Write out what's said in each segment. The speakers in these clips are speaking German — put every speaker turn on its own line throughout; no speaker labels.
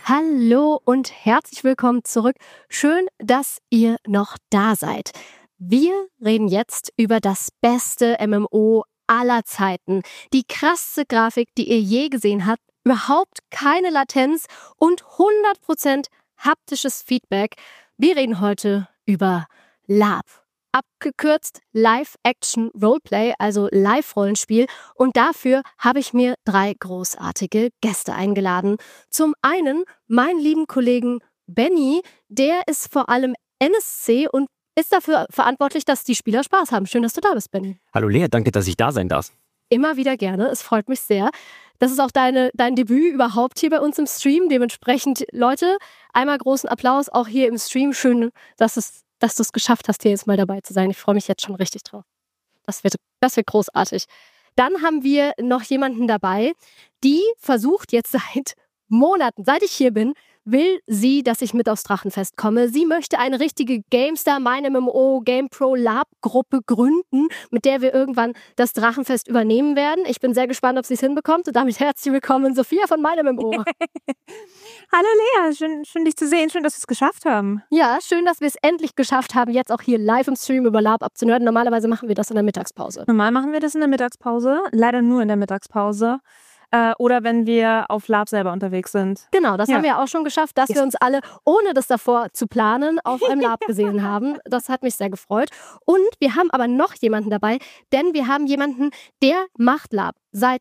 Hallo und herzlich willkommen zurück. Schön, dass ihr noch da seid. Wir reden jetzt über das beste MMO aller Zeiten. Die krasseste Grafik, die ihr je gesehen habt, überhaupt keine Latenz und 100% haptisches Feedback. Wir reden heute über LARP. Abgekürzt Live-Action Roleplay, also Live-Rollenspiel. Und dafür habe ich mir 3 großartige Gäste eingeladen. Zum einen meinen lieben Kollegen Benny, der ist vor allem NSC und ist dafür verantwortlich, dass die Spieler Spaß haben. Schön, dass du da bist, Benny.
Hallo Lea, danke, dass ich da sein darf.
Immer wieder gerne, es freut mich sehr. Das ist auch dein Debüt überhaupt hier bei uns im Stream. Dementsprechend, Leute, einmal großen Applaus auch hier im Stream. Schön, dass du es geschafft hast, hier jetzt mal dabei zu sein. Ich freue mich jetzt schon richtig drauf. Das wird großartig. Dann haben wir noch jemanden dabei, die versucht jetzt seit Monaten, seit ich hier bin, will sie, dass ich mit aufs Drachenfest komme. Sie möchte eine richtige GameStar, mein MMO, GamePro Lab-Gruppe gründen, mit der wir irgendwann das Drachenfest übernehmen werden. Ich bin sehr gespannt, ob sie es hinbekommt. Und damit herzlich willkommen, Sophia von meinem MMO.
Hallo Lea, schön dich zu sehen, schön, dass wir es geschafft haben.
Ja, schön, dass wir es endlich geschafft haben, jetzt auch hier live im Stream über LARP abzunörden. Normalerweise machen wir das in der Mittagspause.
Normal machen wir das in der Mittagspause, leider nur in der Mittagspause. Oder wenn wir auf LARP selber unterwegs sind.
Genau, das haben wir auch schon geschafft, dass wir uns alle, ohne das davor zu planen, auf einem LARP gesehen haben. Das hat mich sehr gefreut. Und wir haben aber noch jemanden dabei, denn wir haben jemanden, der macht LARP seit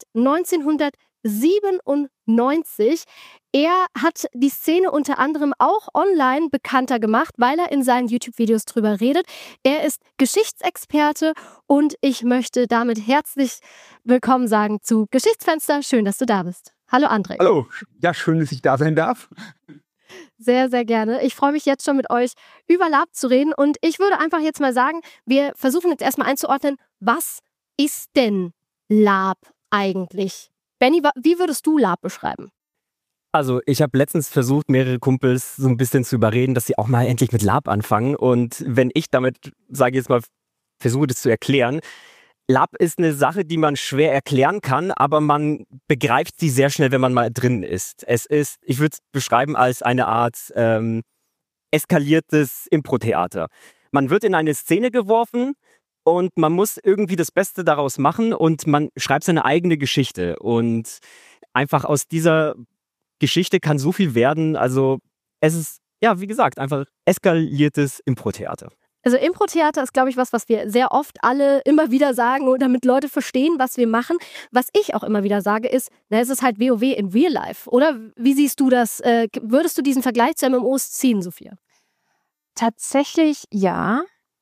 1997. Er hat die Szene unter anderem auch online bekannter gemacht, weil er in seinen YouTube-Videos drüber redet. Er ist Geschichtsexperte und ich möchte damit herzlich willkommen sagen zu Geschichtsfenster. Schön, dass du da bist. Hallo André.
Hallo, ja, schön, dass ich da sein darf.
Sehr, sehr gerne. Ich freue mich jetzt schon mit euch über LARP zu reden und ich würde einfach jetzt mal sagen, wir versuchen jetzt erstmal einzuordnen, was ist denn LARP eigentlich? Benny, wie würdest du LARP beschreiben?
Also ich habe letztens versucht, mehrere Kumpels so ein bisschen zu überreden, dass sie auch mal endlich mit LARP anfangen. Und wenn ich damit, sage ich jetzt mal, versuche das zu erklären, LARP ist eine Sache, die man schwer erklären kann, aber man begreift sie sehr schnell, wenn man mal drin ist. Es ist, ich würde es beschreiben als eine Art eskaliertes Impro-Theater. Man wird in eine Szene geworfen und man muss irgendwie das Beste daraus machen und man schreibt seine eigene Geschichte. Und einfach aus dieser Geschichte kann so viel werden. Also es ist, ja, wie gesagt, einfach eskaliertes Impro-Theater.
Also Impro-Theater ist, glaube ich, was wir sehr oft alle immer wieder sagen, damit Leute verstehen, was wir machen. Was ich auch immer wieder sage, ist, es ist halt WoW in Real Life. Oder wie siehst du das? Würdest du diesen Vergleich zu MMOs ziehen, Sophia?
Tatsächlich ja.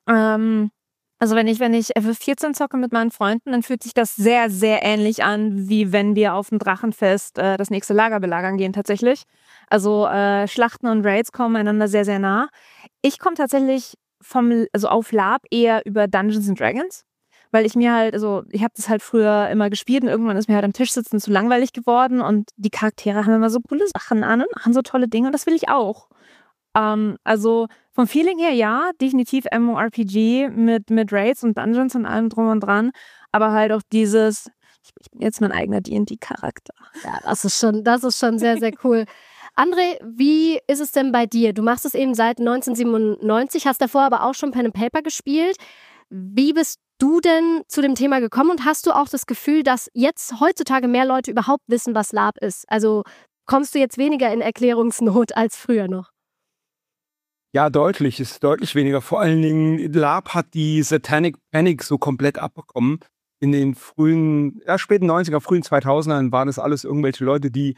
Also wenn ich FF14 zocke mit meinen Freunden, dann fühlt sich das sehr, sehr ähnlich an, wie wenn wir auf dem Drachenfest das nächste Lager belagern gehen tatsächlich. Also Schlachten und Raids kommen einander sehr, sehr nah. Ich komme tatsächlich auf LARP eher über Dungeons & Dragons, weil ich habe das halt früher immer gespielt und irgendwann ist mir halt am Tisch sitzen zu langweilig geworden und die Charaktere haben immer so coole Sachen an und machen so tolle Dinge und das will ich auch. Also vom Feeling her ja, definitiv MMORPG mit Raids und Dungeons und allem drum und dran, aber halt auch dieses, ich bin jetzt mein eigener D&D-Charakter.
Ja, das ist schon sehr, sehr cool. André, wie ist es denn bei dir? Du machst es eben seit 1997, hast davor aber auch schon Pen and Paper gespielt. Wie bist du denn zu dem Thema gekommen und hast du auch das Gefühl, dass jetzt heutzutage mehr Leute überhaupt wissen, was LARP ist? Also kommst du jetzt weniger in Erklärungsnot als früher noch?
Ja, deutlich, ist deutlich weniger. Vor allen Dingen, LARP hat die Satanic Panic so komplett abbekommen. In den späten 90er, frühen 2000ern waren das alles irgendwelche Leute, die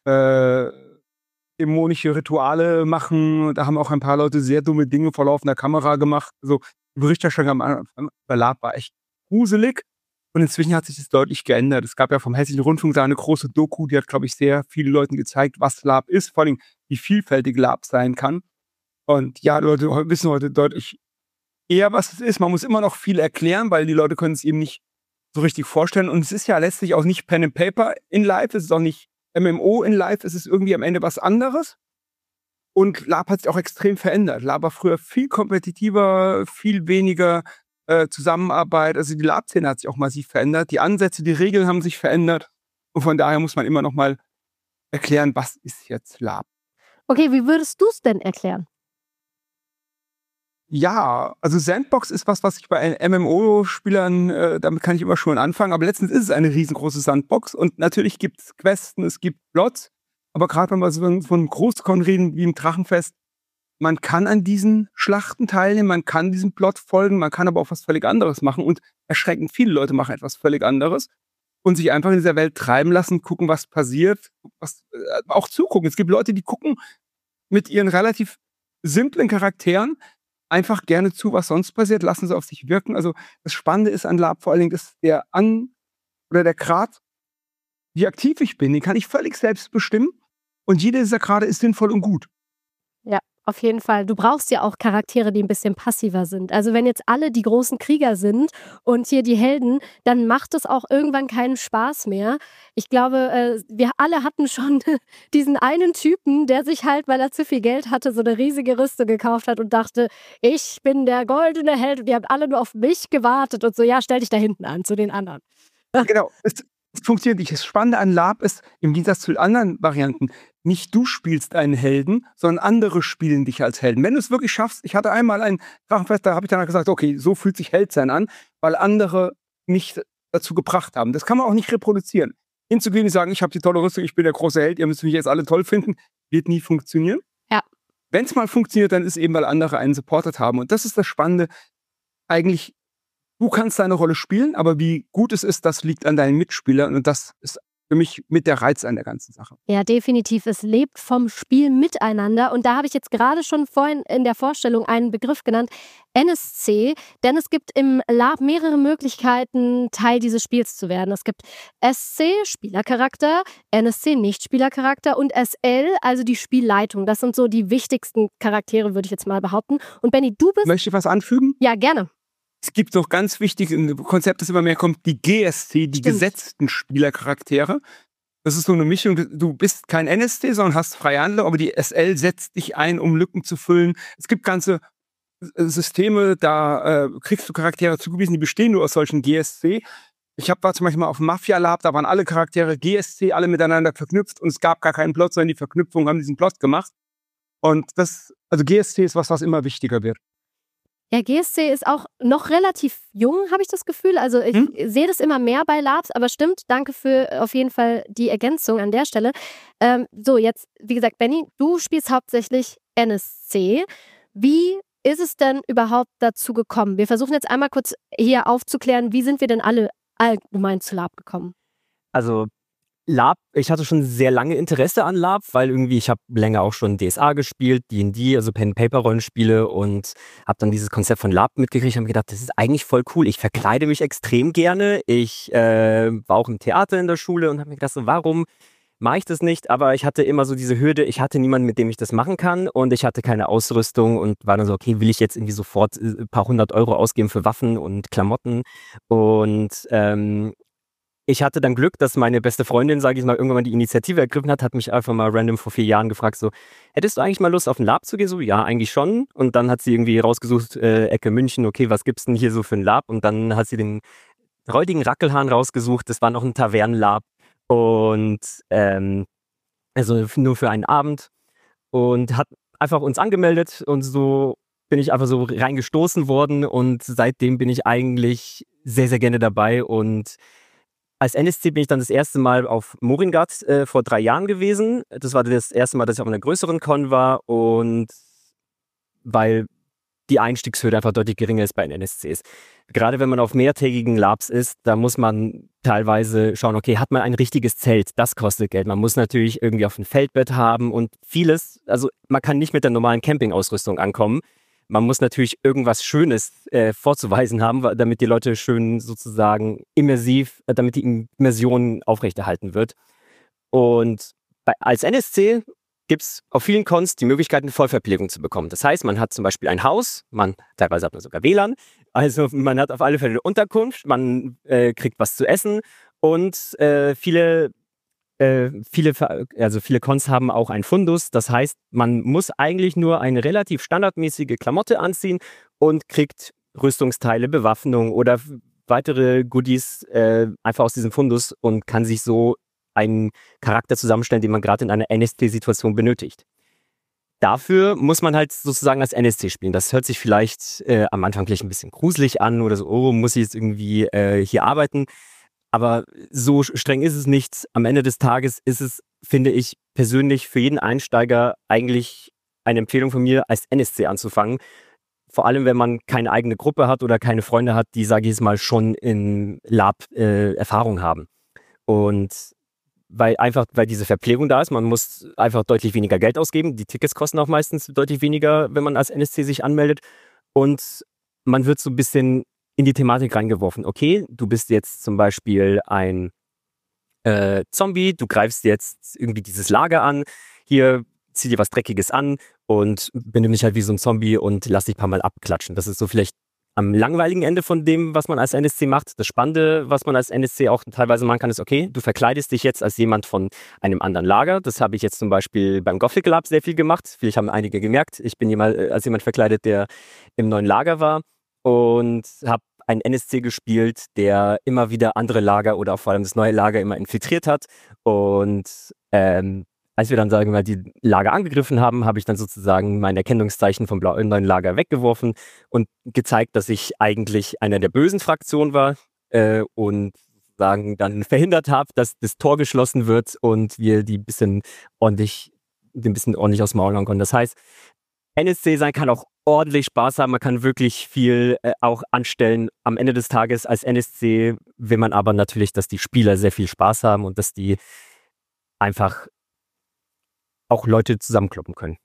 dämonische Rituale machen. Da haben auch ein paar Leute sehr dumme Dinge vor laufender Kamera gemacht. Also die Berichterstattung am Anfang bei LARP war echt gruselig. Und inzwischen hat sich das deutlich geändert. Es gab ja vom Hessischen Rundfunk da eine große Doku, die hat, glaube ich, sehr vielen Leuten gezeigt, was LARP ist, vor allem wie vielfältig LARP sein kann. Und ja, Leute wissen heute deutlich eher, was es ist. Man muss immer noch viel erklären, weil die Leute können es eben nicht so richtig vorstellen. Und es ist ja letztlich auch nicht Pen and Paper in Live, es ist auch nicht MMO in Live, es ist irgendwie am Ende was anderes. Und LARP hat sich auch extrem verändert. LARP war früher viel kompetitiver, viel weniger Zusammenarbeit. Also die LARP-Szene hat sich auch massiv verändert. Die Ansätze, die Regeln haben sich verändert. Und von daher muss man immer noch mal erklären, was ist jetzt LARP.
Okay, wie würdest du es denn erklären?
Ja, also Sandbox ist was ich bei MMO-Spielern, damit kann ich immer schon anfangen, aber letztens ist es eine riesengroße Sandbox und natürlich gibt es Questen, es gibt Plots, aber gerade wenn wir so von einem Großkon reden wie im Drachenfest, man kann an diesen Schlachten teilnehmen, man kann diesem Plot folgen, man kann aber auch was völlig anderes machen und erschreckend viele Leute machen etwas völlig anderes und sich einfach in dieser Welt treiben lassen, gucken, was passiert, auch zugucken. Es gibt Leute, die gucken mit ihren relativ simplen Charakteren einfach gerne zu, was sonst passiert, lassen sie auf sich wirken. Also das Spannende ist an Lab vor allen Dingen, dass der Grad, wie aktiv ich bin, den kann ich völlig selbst bestimmen und jeder dieser Grade ist sinnvoll und gut.
Ja, auf jeden Fall. Du brauchst ja auch Charaktere, die ein bisschen passiver sind. Also wenn jetzt alle die großen Krieger sind und hier die Helden, dann macht es auch irgendwann keinen Spaß mehr. Ich glaube, wir alle hatten schon diesen einen Typen, der sich halt, weil er zu viel Geld hatte, so eine riesige Rüstung gekauft hat und dachte, ich bin der goldene Held und die haben alle nur auf mich gewartet und so, ja, stell dich da hinten an, zu den anderen.
Genau, es funktioniert nicht. Das Spannende an Lab ist, im Gegensatz zu anderen Varianten, nicht du spielst einen Helden, sondern andere spielen dich als Helden. Wenn du es wirklich schaffst, ich hatte einmal ein Drachenfest, da habe ich dann gesagt, okay, so fühlt sich Heldsein an, weil andere mich dazu gebracht haben. Das kann man auch nicht reproduzieren. Hinzugehen und sagen, ich habe die tolle Rüstung, ich bin der große Held, ihr müsst mich jetzt alle toll finden, wird nie funktionieren.
Ja.
Wenn es mal funktioniert, dann ist eben, weil andere einen supportet haben. Und das ist das Spannende. Eigentlich, du kannst deine Rolle spielen, aber wie gut es ist, das liegt an deinen Mitspielern. Und das ist für mich mit der Reiz an der ganzen Sache.
Ja, definitiv. Es lebt vom Spiel miteinander. Und da habe ich jetzt gerade schon vorhin in der Vorstellung einen Begriff genannt, NSC. Denn es gibt im Lab mehrere Möglichkeiten, Teil dieses Spiels zu werden. Es gibt SC, Spielercharakter, NSC, Nicht-Spielercharakter und SL, also die Spielleitung. Das sind so die wichtigsten Charaktere, würde ich jetzt mal behaupten. Und Benni, du bist...
Möchte ich was anfügen?
Ja, gerne.
Es gibt noch ganz wichtig, ein Konzept, das immer mehr kommt, die GSC, die
Stimmt.
gesetzten Spielercharaktere. Das ist so eine Mischung, du bist kein NSC, sondern hast freie Handlung, aber die SL setzt dich ein, um Lücken zu füllen. Es gibt ganze Systeme, da kriegst du Charaktere zugewiesen, die bestehen nur aus solchen GSC. War zum Beispiel mal auf dem Mafia-Lab, da waren alle Charaktere GSC, alle miteinander verknüpft und es gab gar keinen Plot, sondern die Verknüpfungen haben diesen Plot gemacht. Und also GSC ist was immer wichtiger wird.
Ja, GSC ist auch noch relativ jung, habe ich das Gefühl. Also ich sehe das immer mehr bei Labs, aber stimmt, danke für auf jeden Fall die Ergänzung an der Stelle. So, jetzt, wie gesagt, Benni, du spielst hauptsächlich NSC. Wie ist es denn überhaupt dazu gekommen? Wir versuchen jetzt einmal kurz hier aufzuklären, wie sind wir denn alle allgemein zu Lab gekommen?
Also Lab, ich hatte schon sehr lange Interesse an Lab, weil irgendwie ich habe länger auch schon DSA gespielt, D&D, also Pen-Paper-Rollenspiele und habe dann dieses Konzept von Lab mitgekriegt und habe mir gedacht, das ist eigentlich voll cool. Ich verkleide mich extrem gerne. Ich war auch im Theater in der Schule und habe mir gedacht, so, warum mache ich das nicht? Aber ich hatte immer so diese Hürde, ich hatte niemanden, mit dem ich das machen kann und ich hatte keine Ausrüstung und war dann so, okay, will ich jetzt irgendwie sofort ein paar 100 € ausgeben für Waffen und Klamotten und ich hatte dann Glück, dass meine beste Freundin, sage ich mal, irgendwann mal die Initiative ergriffen hat mich einfach mal random vor 4 Jahren gefragt, so, hättest du eigentlich mal Lust auf ein Lab zu gehen? So, ja, eigentlich schon. Und dann hat sie irgendwie rausgesucht, Ecke München, okay, was gibt's denn hier so für ein Lab? Und dann hat sie den räudigen Rackelhahn rausgesucht, das war noch ein Tavernenlab und also nur für einen Abend und hat einfach uns angemeldet und so bin ich einfach so reingestoßen worden und seitdem bin ich eigentlich sehr, sehr gerne dabei und als NSC bin ich dann das erste Mal auf Moringard vor 3 Jahren gewesen. Das war das erste Mal, dass ich auf einer größeren Con war und weil die Einstiegshürde einfach deutlich geringer ist bei den NSCs. Gerade wenn man auf mehrtägigen Labs ist, da muss man teilweise schauen, okay, hat man ein richtiges Zelt? Das kostet Geld. Man muss natürlich irgendwie auf ein Feldbett haben und vieles, also man kann nicht mit der normalen Campingausrüstung ankommen. Man muss natürlich irgendwas Schönes vorzuweisen haben, damit die Leute schön sozusagen immersiv, damit die Immersion aufrechterhalten wird. Und als NSC gibt es auf vielen Cons die Möglichkeit, eine Vollverpflegung zu bekommen. Das heißt, man hat zum Beispiel ein Haus, teilweise hat man sogar WLAN, also man hat auf alle Fälle eine Unterkunft, man kriegt was zu essen und viele Cons haben auch einen Fundus. Das heißt, man muss eigentlich nur eine relativ standardmäßige Klamotte anziehen und kriegt Rüstungsteile, Bewaffnung oder weitere Goodies einfach aus diesem Fundus und kann sich so einen Charakter zusammenstellen, den man gerade in einer NSC-Situation benötigt. dafür muss man halt sozusagen als NSC spielen. Das hört sich vielleicht am Anfang vielleicht ein bisschen gruselig an oder so, oh, muss ich jetzt irgendwie hier arbeiten? Aber so streng ist es nicht. Am Ende des Tages ist es, finde ich, persönlich für jeden Einsteiger eigentlich eine Empfehlung von mir, als NSC anzufangen. Vor allem, wenn man keine eigene Gruppe hat oder keine Freunde hat, die, sage ich jetzt mal, schon in Lab Erfahrung haben. Und weil diese Verpflegung da ist, man muss einfach deutlich weniger Geld ausgeben. Die Tickets kosten auch meistens deutlich weniger, wenn man als NSC sich anmeldet. Und man wird so ein bisschen in die Thematik reingeworfen. Okay, du bist jetzt zum Beispiel ein Zombie, du greifst jetzt irgendwie dieses Lager an, hier zieh dir was Dreckiges an und benimm dich halt wie so ein Zombie und lass dich ein paar Mal abklatschen. Das ist so vielleicht am langweiligen Ende von dem, was man als NSC macht. Das Spannende, was man als NSC auch teilweise machen kann, ist, okay, du verkleidest dich jetzt als jemand von einem anderen Lager. Das habe ich jetzt zum Beispiel beim Gothic Lab sehr viel gemacht. Vielleicht haben einige gemerkt, ich bin als jemand verkleidet, der im neuen Lager war und habe einen NSC gespielt, der immer wieder andere Lager oder auch vor allem das neue Lager immer infiltriert hat. Und als wir dann, sagen wir mal, die Lager angegriffen haben, habe ich dann sozusagen mein Erkennungszeichen vom neuen Lager weggeworfen und gezeigt, dass ich eigentlich einer der bösen Fraktionen war und sozusagen dann verhindert habe, dass das Tor geschlossen wird und wir die ein bisschen ordentlich aus dem Maul hauen konnten. Das heißt, NSC sein kann auch ordentlich Spaß haben, man kann wirklich viel auch anstellen. Am Ende des Tages als NSC will man aber natürlich, dass die Spieler sehr viel Spaß haben und dass die einfach auch Leute zusammenkloppen können.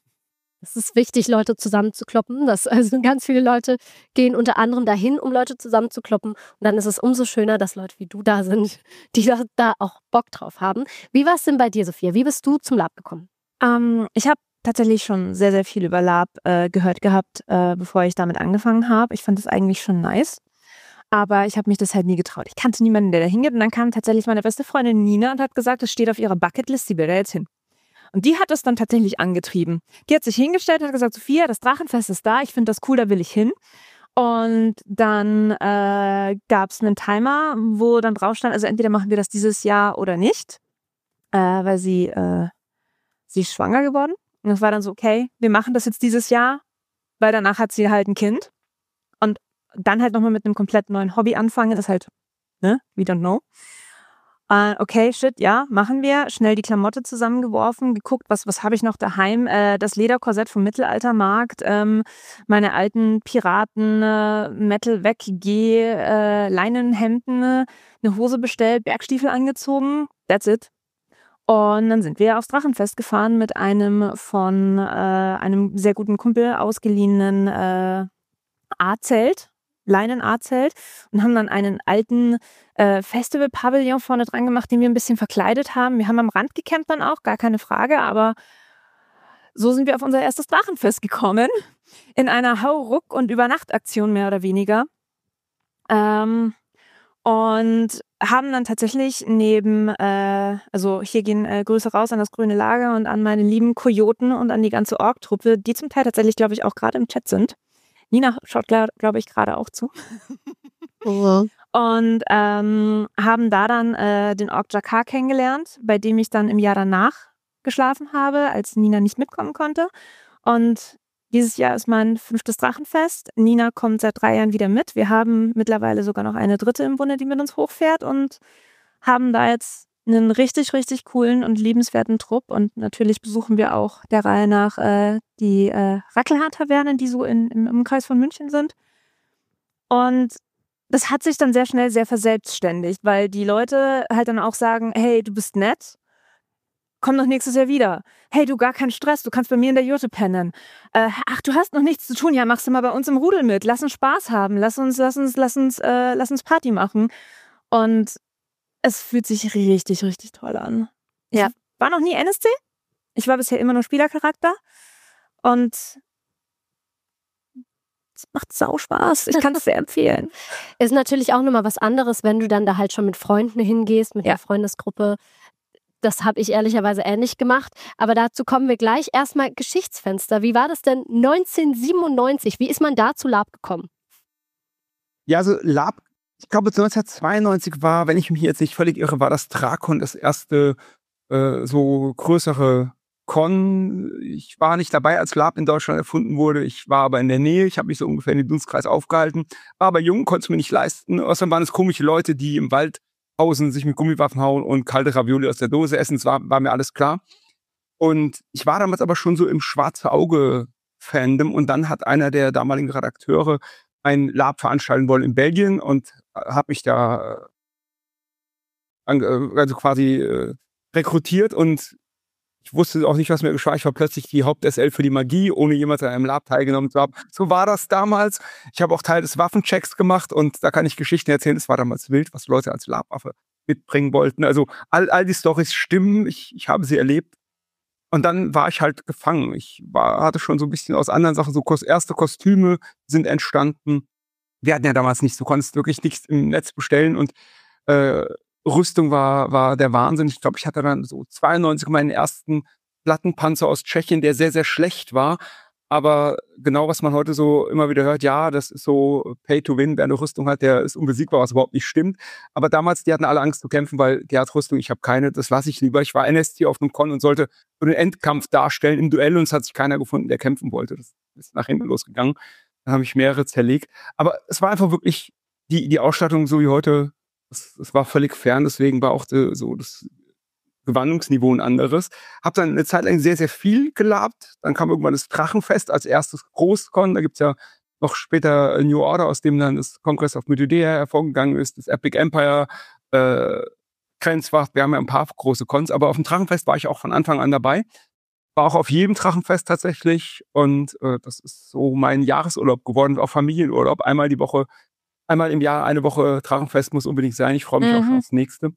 Es ist wichtig, Leute zusammenzukloppen. Also ganz viele Leute gehen unter anderem dahin, um Leute zusammenzukloppen. Und dann ist es umso schöner, dass Leute wie du da sind, die da auch Bock drauf haben. Wie war es denn bei dir, Sophia? Wie bist du zum Lab gekommen?
Ich habe tatsächlich schon sehr, sehr viel über Lab gehört gehabt, bevor ich damit angefangen habe. Ich fand das eigentlich schon nice. Aber ich habe mich das halt nie getraut. Ich kannte niemanden, der da hingeht. Und dann kam tatsächlich meine beste Freundin Nina und hat gesagt, es steht auf ihrer Bucketlist, sie will da jetzt hin. Und die hat das dann tatsächlich angetrieben. Die hat sich hingestellt und hat gesagt, Sophia, das Drachenfest ist da, ich finde das cool, da will ich hin. Und dann gab es einen Timer, wo dann drauf stand, also entweder machen wir das dieses Jahr oder nicht, weil sie ist schwanger geworden. Und es war dann so, okay, wir machen das jetzt dieses Jahr, weil danach hat sie halt ein Kind. Und dann halt nochmal mit einem komplett neuen Hobby anfangen, ist halt, ne, we don't know. Okay, shit, ja, machen wir. Schnell die Klamotte zusammengeworfen, geguckt, was habe ich noch daheim? Das Lederkorsett vom Mittelaltermarkt, meine alten Piraten, Metal weg, Leinenhemden, eine Hose bestellt, Bergstiefel angezogen, that's it. Und dann sind wir aufs Drachenfest gefahren mit einem von einem sehr guten Kumpel ausgeliehenen A-Zelt. Leinen-A-Zelt und haben dann einen alten Festival-Pavillon vorne dran gemacht, den wir ein bisschen verkleidet haben. Wir haben am Rand gecampt dann auch, gar keine Frage, aber so sind wir auf unser erstes Drachenfest gekommen. In einer Hauruck- und Übernachtaktion mehr oder weniger. Und haben dann tatsächlich neben, also hier gehen Grüße raus an das Grüne Lager und an meine lieben Kojoten und an die ganze Org-Truppe, die zum Teil tatsächlich, glaube ich, auch gerade im Chat sind. Nina schaut, glaube ich, gerade auch zu.
Oh.
Und haben da dann den Ork Jakar kennengelernt, bei dem ich dann im Jahr danach geschlafen habe, als Nina nicht mitkommen konnte. Und dieses Jahr ist mein 5. Drachenfest. Nina kommt seit 3 Jahren wieder mit. Wir haben mittlerweile sogar noch eine 3. im Bunde, die mit uns hochfährt und haben da jetzt einen richtig, richtig coolen und liebenswerten Trupp. Und natürlich besuchen wir auch der Reihe nach die Rackelhahn-Tavernen, die so im Umkreis von München sind. Und das hat sich dann sehr schnell sehr verselbstständigt, weil die Leute halt dann auch sagen, hey, du bist nett, komm doch nächstes Jahr wieder. Hey, du, gar keinen Stress, du kannst bei mir in der Jurte pennen. Ach, du hast noch nichts zu tun, ja, machst du mal bei uns im Rudel mit. Lass uns Spaß haben, lass uns Party machen. Und es fühlt sich richtig, richtig toll an.
Ja.
Ich war noch nie NSC. Ich war bisher immer nur Spielercharakter. Und es macht sau Spaß. Ich kann es sehr empfehlen.
Ist natürlich auch nochmal was anderes, wenn du dann da halt schon mit Freunden hingehst, mit der Freundesgruppe. Das habe ich ehrlicherweise ähnlich gemacht. Aber dazu kommen wir gleich. Erstmal Geschichtsfenster. Wie war das denn 1997? Wie ist man da zu Lab gekommen?
Ja, also Lab, ich glaube 1992 war, wenn ich mich jetzt nicht völlig irre, war das Drakon das erste so größere Con. Ich war nicht dabei, als Lab in Deutschland erfunden wurde. Ich war aber in der Nähe. Ich habe mich so ungefähr in den Dunstkreis aufgehalten. War aber jung, konnte es mir nicht leisten. Außerdem waren es komische Leute, die im Wald hausen, sich mit Gummiwaffen hauen und kalte Ravioli aus der Dose essen. Das war mir alles klar. Und ich war damals aber schon so im schwarze Auge-Fandom. Und dann hat einer der damaligen Redakteure ein Lab veranstalten wollen in Belgien und habe mich da also quasi rekrutiert und ich wusste auch nicht, was mir geschah. Ich war plötzlich die Haupt-SL für die Magie, ohne jemals an einem Lab teilgenommen zu haben. So war das damals. Ich habe auch Teil des Waffenchecks gemacht und da kann ich Geschichten erzählen. Es war damals wild, was Leute als Labwaffe mitbringen wollten. Also all die Storys stimmen. Ich habe sie erlebt. Und dann war ich halt gefangen. Hatte schon so ein bisschen aus anderen Sachen, so erste Kostüme sind entstanden. Wir hatten ja damals nichts, du konntest wirklich nichts im Netz bestellen und Rüstung war der Wahnsinn. Ich glaube, ich hatte dann so 92 meinen ersten Plattenpanzer aus Tschechien, der sehr, sehr schlecht war. Aber genau, was man heute so immer wieder hört, ja, das ist so Pay to Win, wer eine Rüstung hat, der ist unbesiegbar, was überhaupt nicht stimmt. Aber damals, die hatten alle Angst zu kämpfen, weil die hat Rüstung, ich habe keine, das lasse ich lieber. Ich war NST auf einem Con und sollte so den Endkampf darstellen im Duell und es hat sich keiner gefunden, der kämpfen wollte. Das ist nach hinten losgegangen. Dann habe ich mehrere zerlegt. Aber es war einfach wirklich die Ausstattung so wie heute, es war völlig fern, deswegen war auch so das Gewandungsniveau ein anderes. Hab dann eine Zeit lang sehr, sehr viel gelabt. Dann kam irgendwann das Drachenfest als erstes Großcon. Da gibt's ja noch später New Order, aus dem dann das Conquest of Mythodea hervorgegangen ist, das Epic Empire, Grenzwacht. Wir haben ja ein paar große Cons, aber auf dem Drachenfest war ich auch von Anfang an dabei. War auch auf jedem Drachenfest tatsächlich und das ist so mein Jahresurlaub geworden, auch Familienurlaub. Einmal im Jahr eine Woche Drachenfest muss unbedingt sein. Ich freue mich auch schon aufs nächste.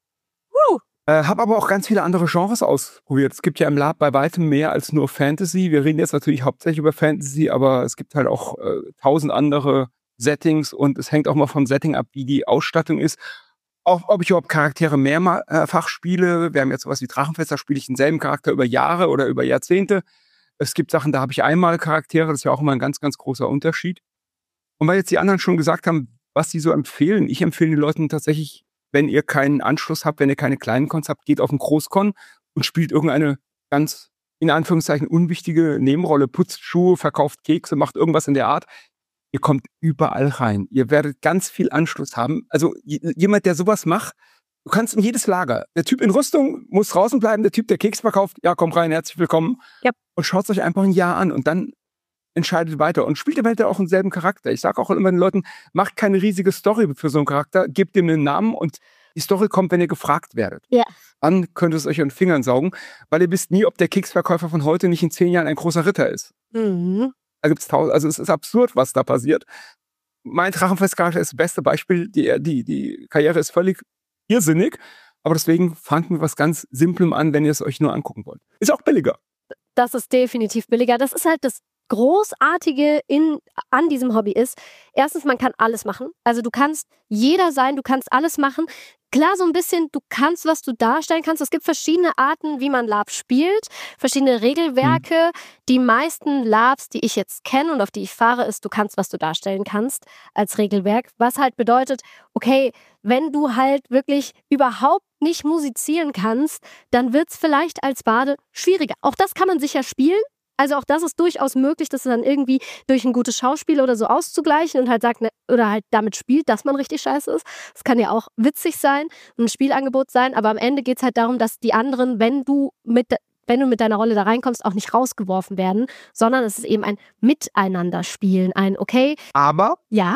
Habe aber auch ganz viele andere Genres ausprobiert. Es gibt ja im Lab bei weitem mehr als nur Fantasy. Wir reden jetzt natürlich hauptsächlich über Fantasy, aber es gibt halt auch 1000 andere Settings und es hängt auch mal vom Setting ab, wie die Ausstattung ist. Auch ob ich überhaupt Charaktere mehrfach spiele. Wir haben jetzt sowas wie Drachenfest, da spiele ich denselben Charakter über Jahre oder über Jahrzehnte. Es gibt Sachen, da habe ich einmal Charaktere, das ist ja auch immer ein ganz, ganz großer Unterschied. Und weil jetzt die anderen schon gesagt haben, was sie so empfehlen, ich empfehle den Leuten tatsächlich, wenn ihr keinen Anschluss habt, wenn ihr keine kleinen Cons habt, geht auf einen Großcon und spielt irgendeine ganz, in Anführungszeichen, unwichtige Nebenrolle, putzt Schuhe, verkauft Kekse, macht irgendwas in der Art. Ihr kommt überall rein. Ihr werdet ganz viel Anschluss haben. Also jemand, der sowas macht, du kannst in jedes Lager. Der Typ in Rüstung muss draußen bleiben, der Typ, der Keks verkauft, ja, komm rein, herzlich willkommen.
Yep.
Und schaut euch einfach ein Jahr an und dann entscheidet weiter und spielt eventuell auch denselben Charakter. Ich sage auch immer den Leuten, macht keine riesige Story für so einen Charakter, gebt ihm einen Namen und die Story kommt, wenn ihr gefragt werdet.
Ja.
Dann könnt ihr es euch an den Fingern saugen, weil ihr wisst nie, ob der Keksverkäufer von heute nicht in 10 Jahren ein großer Ritter ist.
Mhm.
Da gibt's also es ist absurd, was da passiert. Mein Drachenfestcharakter ist das beste Beispiel. Die Karriere ist völlig irrsinnig, aber deswegen fangt mit was ganz Simplem an, wenn ihr es euch nur angucken wollt. Ist auch billiger.
Das ist definitiv billiger. Das ist halt das Großartige an diesem Hobby ist, erstens, man kann alles machen. Also du kannst jeder sein, du kannst alles machen. Klar, so ein bisschen, du kannst, was du darstellen kannst. Es gibt verschiedene Arten, wie man Lab spielt, verschiedene Regelwerke. Die meisten Labs, die ich jetzt kenne und auf die ich fahre, ist, du kannst, was du darstellen kannst als Regelwerk. Was halt bedeutet, okay, wenn du halt wirklich überhaupt nicht musizieren kannst, dann wird es vielleicht als Bade schwieriger. Auch das kann man sicher spielen. Also auch das ist durchaus möglich, das dann irgendwie durch ein gutes Schauspiel oder so auszugleichen und halt sagt, ne, oder halt damit spielt, dass man richtig scheiße ist. Das kann ja auch witzig sein und ein Spielangebot sein, aber am Ende geht es halt darum, dass die anderen, wenn du mit deiner Rolle da reinkommst, auch nicht rausgeworfen werden, sondern es ist eben ein Miteinanderspielen, ein okay.
Aber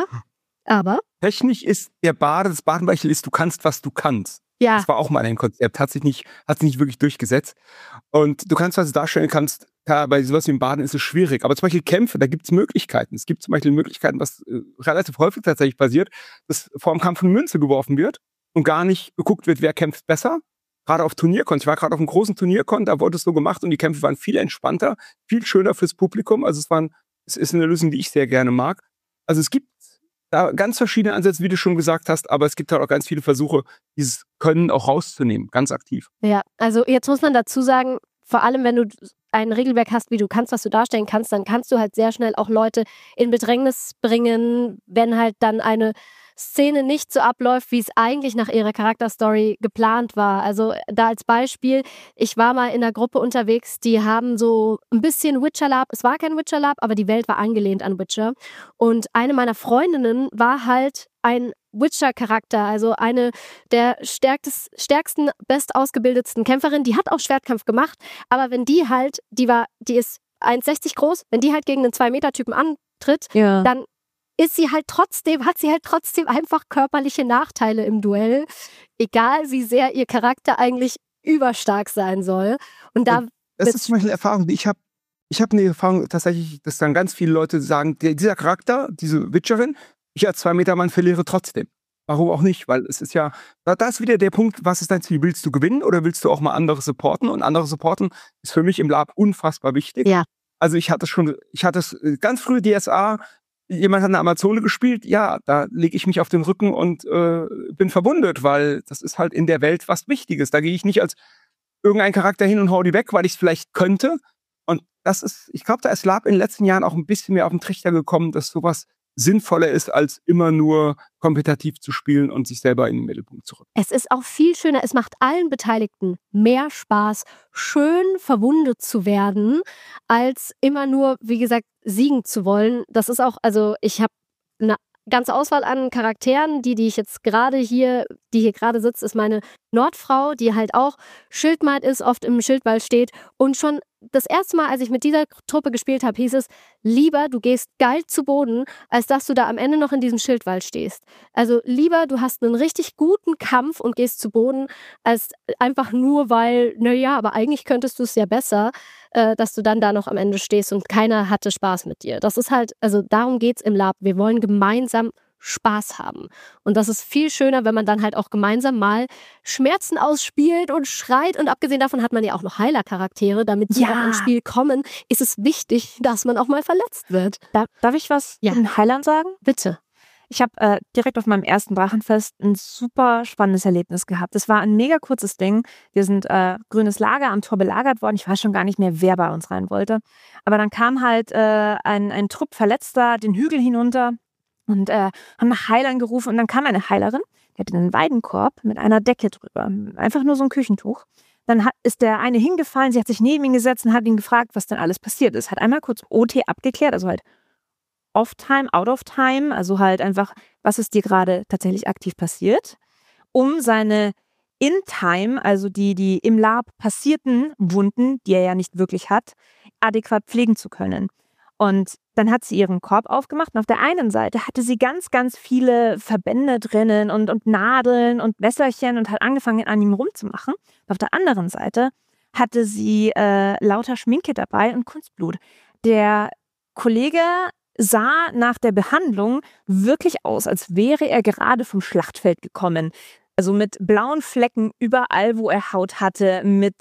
Technisch
ist das Badenbeichel ist, du kannst, was du kannst.
Ja.
Das war auch mal ein Konzept, hat sich nicht wirklich durchgesetzt. Und du kannst, was du darstellen kannst, klar, bei sowas wie im Baden ist es schwierig. Aber zum Beispiel Kämpfe, da gibt es Möglichkeiten. Es gibt zum Beispiel Möglichkeiten, was relativ häufig tatsächlich passiert, dass vor dem Kampf eine Münze geworfen wird und gar nicht geguckt wird, wer kämpft besser. Gerade auf Turniercons. Ich war gerade auf einem großen Turniercon, da wurde es so gemacht und die Kämpfe waren viel entspannter, viel schöner fürs Publikum. Also es ist eine Lösung, die ich sehr gerne mag. Also es gibt da ganz verschiedene Ansätze, wie du schon gesagt hast, aber es gibt halt auch ganz viele Versuche, dieses Können auch rauszunehmen, ganz aktiv.
Ja, also jetzt muss man dazu sagen, vor allem wenn du ein Regelwerk hast, wie du kannst, was du darstellen kannst, dann kannst du halt sehr schnell auch Leute in Bedrängnis bringen, wenn halt dann eine Szene nicht so abläuft, wie es eigentlich nach ihrer Charakterstory geplant war. Also da als Beispiel, ich war mal in einer Gruppe unterwegs, die haben so ein bisschen Witcher-Lab, es war kein Witcher-Lab, aber die Welt war angelehnt an Witcher. Und eine meiner Freundinnen war halt ein Witcher-Charakter, also eine der stärksten, bestausgebildetsten Kämpferinnen. Die hat auch Schwertkampf gemacht, aber wenn die ist 1,60 groß, wenn die halt gegen einen 2-Meter-Typen antritt, dann hat sie halt trotzdem einfach körperliche Nachteile im Duell, egal wie sehr ihr Charakter eigentlich überstark sein soll. Und da
das ist zum Beispiel eine Erfahrung, die ich habe. Ich habe eine Erfahrung tatsächlich, dass dann ganz viele Leute sagen, dieser Charakter, diese Witcherin, ich als 2-Meter-Mann verliere trotzdem. Warum auch nicht? Weil es ist ja, da ist wieder der Punkt, was ist dein Ziel? Willst du gewinnen oder willst du auch mal andere supporten? Und andere supporten ist für mich im Lab unfassbar wichtig.
Ja.
Also ich hatte es ganz früh DSA, jemand hat eine Amazone gespielt, ja, da lege ich mich auf den Rücken und bin verwundet, weil das ist halt in der Welt was Wichtiges. Da gehe ich nicht als irgendein Charakter hin und hau die weg, weil ich es vielleicht könnte. Und ich glaube, da ist Lab in den letzten Jahren auch ein bisschen mehr auf den Trichter gekommen, dass sowas sinnvoller ist, als immer nur kompetitiv zu spielen und sich selber in den Mittelpunkt zu rücken.
Es ist auch viel schöner, es macht allen Beteiligten mehr Spaß, schön verwundet zu werden, als immer nur, wie gesagt, siegen zu wollen. Das ist auch, also ich habe eine ganze Auswahl an Charakteren, die ich jetzt gerade hier sitzt, ist meine Nordfrau, die halt auch Schildmaid ist, oft im Schildwall steht und schon das erste Mal, als ich mit dieser Truppe gespielt habe, hieß es, lieber du gehst geil zu Boden, als dass du da am Ende noch in diesem Schildwall stehst. Also lieber du hast einen richtig guten Kampf und gehst zu Boden, als einfach nur, weil, naja, aber eigentlich könntest du es ja besser, dass du dann da noch am Ende stehst und keiner hatte Spaß mit dir. Das ist halt, also darum geht's im Lab. Wir wollen gemeinsam Spaß haben. Und das ist viel schöner, wenn man dann halt auch gemeinsam mal Schmerzen ausspielt und schreit. Und abgesehen davon hat man ja auch noch Heiler-Charaktere. Damit die auch ins Spiel kommen, ist es wichtig, dass man auch mal verletzt wird.
Darf ich was zu den Heilern sagen?
Bitte.
Ich habe direkt auf meinem ersten Drachenfest ein super spannendes Erlebnis gehabt. Es war ein mega kurzes Ding. Wir sind grünes Lager am Tor belagert worden. Ich weiß schon gar nicht mehr, wer bei uns rein wollte. Aber dann kam halt ein Trupp Verletzter den Hügel hinunter und haben nach Heilern gerufen. Und dann kam eine Heilerin, die hatte einen Weidenkorb mit einer Decke drüber. Einfach nur so ein Küchentuch. Dann ist der eine hingefallen, sie hat sich neben ihn gesetzt und hat ihn gefragt, was denn alles passiert ist. Hat einmal kurz OT abgeklärt, also halt Off-Time, Out-of-Time, also halt einfach, was ist dir gerade tatsächlich aktiv passiert, um seine In-Time, also die im Lab passierten Wunden, die er ja nicht wirklich hat, adäquat pflegen zu können. Und dann hat sie ihren Korb aufgemacht und auf der einen Seite hatte sie ganz, ganz viele Verbände drinnen und Nadeln und Wässerchen und hat angefangen, an ihm rumzumachen. Und auf der anderen Seite hatte sie lauter Schminke dabei und Kunstblut. Der Kollege sah nach der Behandlung wirklich aus, als wäre er gerade vom Schlachtfeld gekommen. Also mit blauen Flecken überall, wo er Haut hatte, mit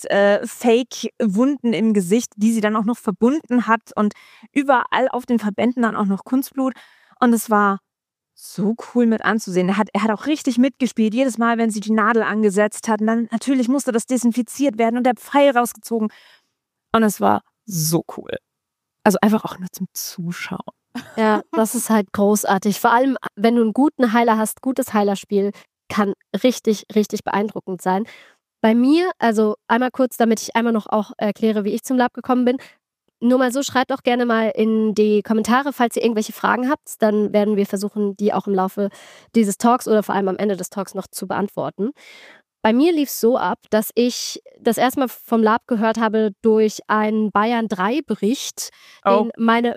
Fake-Wunden im Gesicht, die sie dann auch noch verbunden hat und überall auf den Verbänden dann auch noch Kunstblut. Und es war so cool mit anzusehen. Er hat auch richtig mitgespielt. Jedes Mal, wenn sie die Nadel angesetzt hat, dann natürlich musste das desinfiziert werden und der Pfeil rausgezogen. Und es war so cool. Also einfach auch nur zum Zuschauen.
Ja, das ist halt großartig. Vor allem, wenn du einen guten Heiler hast, gutes Heilerspiel kann richtig, richtig beeindruckend sein. Bei mir, also einmal kurz, damit ich einmal noch auch erkläre, wie ich zum Lab gekommen bin. Nur mal so, schreibt auch gerne mal in die Kommentare, falls ihr irgendwelche Fragen habt. Dann werden wir versuchen, die auch im Laufe dieses Talks oder vor allem am Ende des Talks noch zu beantworten. Bei mir lief es so ab, dass ich das erste Mal vom Lab gehört habe durch einen Bayern 3-Bericht.
Oh.
Meine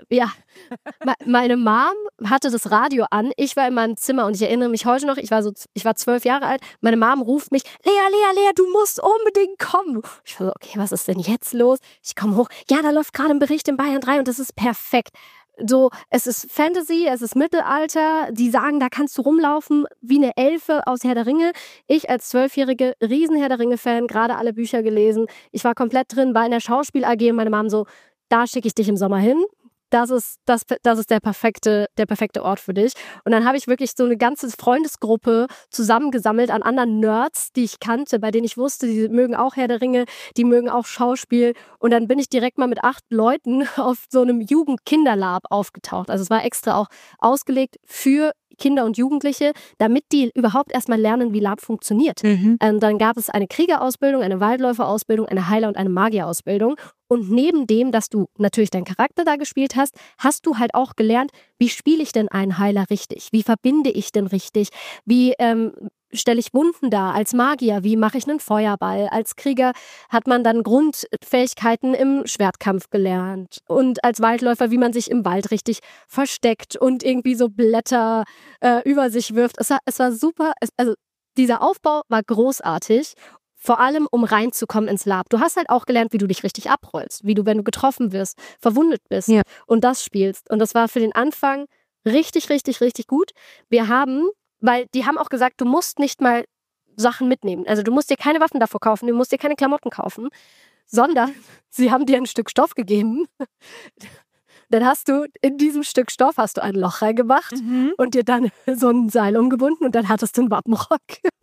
Mom hatte das Radio an. Ich war in meinem Zimmer und ich erinnere mich heute noch, ich war 12 Jahre alt. Meine Mom ruft mich, Lea, du musst unbedingt kommen. Ich war so, okay, was ist denn jetzt los? Ich komme hoch. Ja, da läuft gerade ein Bericht in Bayern 3 und das ist perfekt. So, es ist Fantasy, es ist Mittelalter, die sagen, da kannst du rumlaufen wie eine Elfe aus Herr der Ringe. Ich als 12-jährige Riesen-Herr der Ringe-Fan, gerade alle Bücher gelesen. Ich war komplett drin, war in der Schauspiel-AG und meine Mom so, da schicke ich dich im Sommer hin. Das ist der perfekte Ort für dich. Und dann habe ich wirklich so eine ganze Freundesgruppe zusammengesammelt an anderen Nerds, die ich kannte, bei denen ich wusste, die mögen auch Herr der Ringe, die mögen auch Schauspiel. Und dann bin ich direkt mal mit 8 Leuten auf so einem Jugend-Kinderlab aufgetaucht. Also es war extra auch ausgelegt für Kinder und Jugendliche, damit die überhaupt erstmal lernen, wie Lab funktioniert. Dann gab es eine Kriegerausbildung, eine Waldläuferausbildung, eine Heiler- und eine Magierausbildung. Und neben dem, dass du natürlich deinen Charakter da gespielt hast, hast du halt auch gelernt, wie spiele ich denn einen Heiler richtig? Wie verbinde ich denn richtig? Wie stelle ich Wunden dar als Magier? Wie mache ich einen Feuerball? Als Krieger hat man dann Grundfähigkeiten im Schwertkampf gelernt. Und als Waldläufer, wie man sich im Wald richtig versteckt und irgendwie so Blätter über sich wirft. Es war super. Also dieser Aufbau war großartig. Vor allem, um reinzukommen ins Lab. Du hast halt auch gelernt, wie du dich richtig abrollst. Wie du, wenn du getroffen wirst, verwundet bist und das spielst. Und das war für den Anfang richtig, richtig, richtig gut. Weil die haben auch gesagt, du musst nicht mal Sachen mitnehmen. Also du musst dir keine Waffen davor kaufen, du musst dir keine Klamotten kaufen, sondern sie haben dir ein Stück Stoff gegeben. Dann hast du in diesem Stück Stoff hast du ein Loch reingemacht und dir dann so ein Seil umgebunden und dann hattest du einen Wappenrock.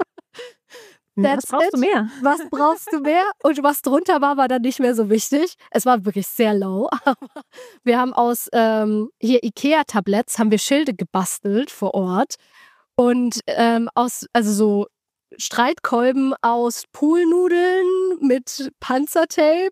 Was brauchst du mehr?
Was brauchst du mehr? Und was drunter war dann nicht mehr so wichtig. Es war wirklich sehr low. Aber wir haben aus hier Ikea-Tabletts haben wir Schilde gebastelt vor Ort. Und also so Streitkolben aus Poolnudeln mit Panzertape.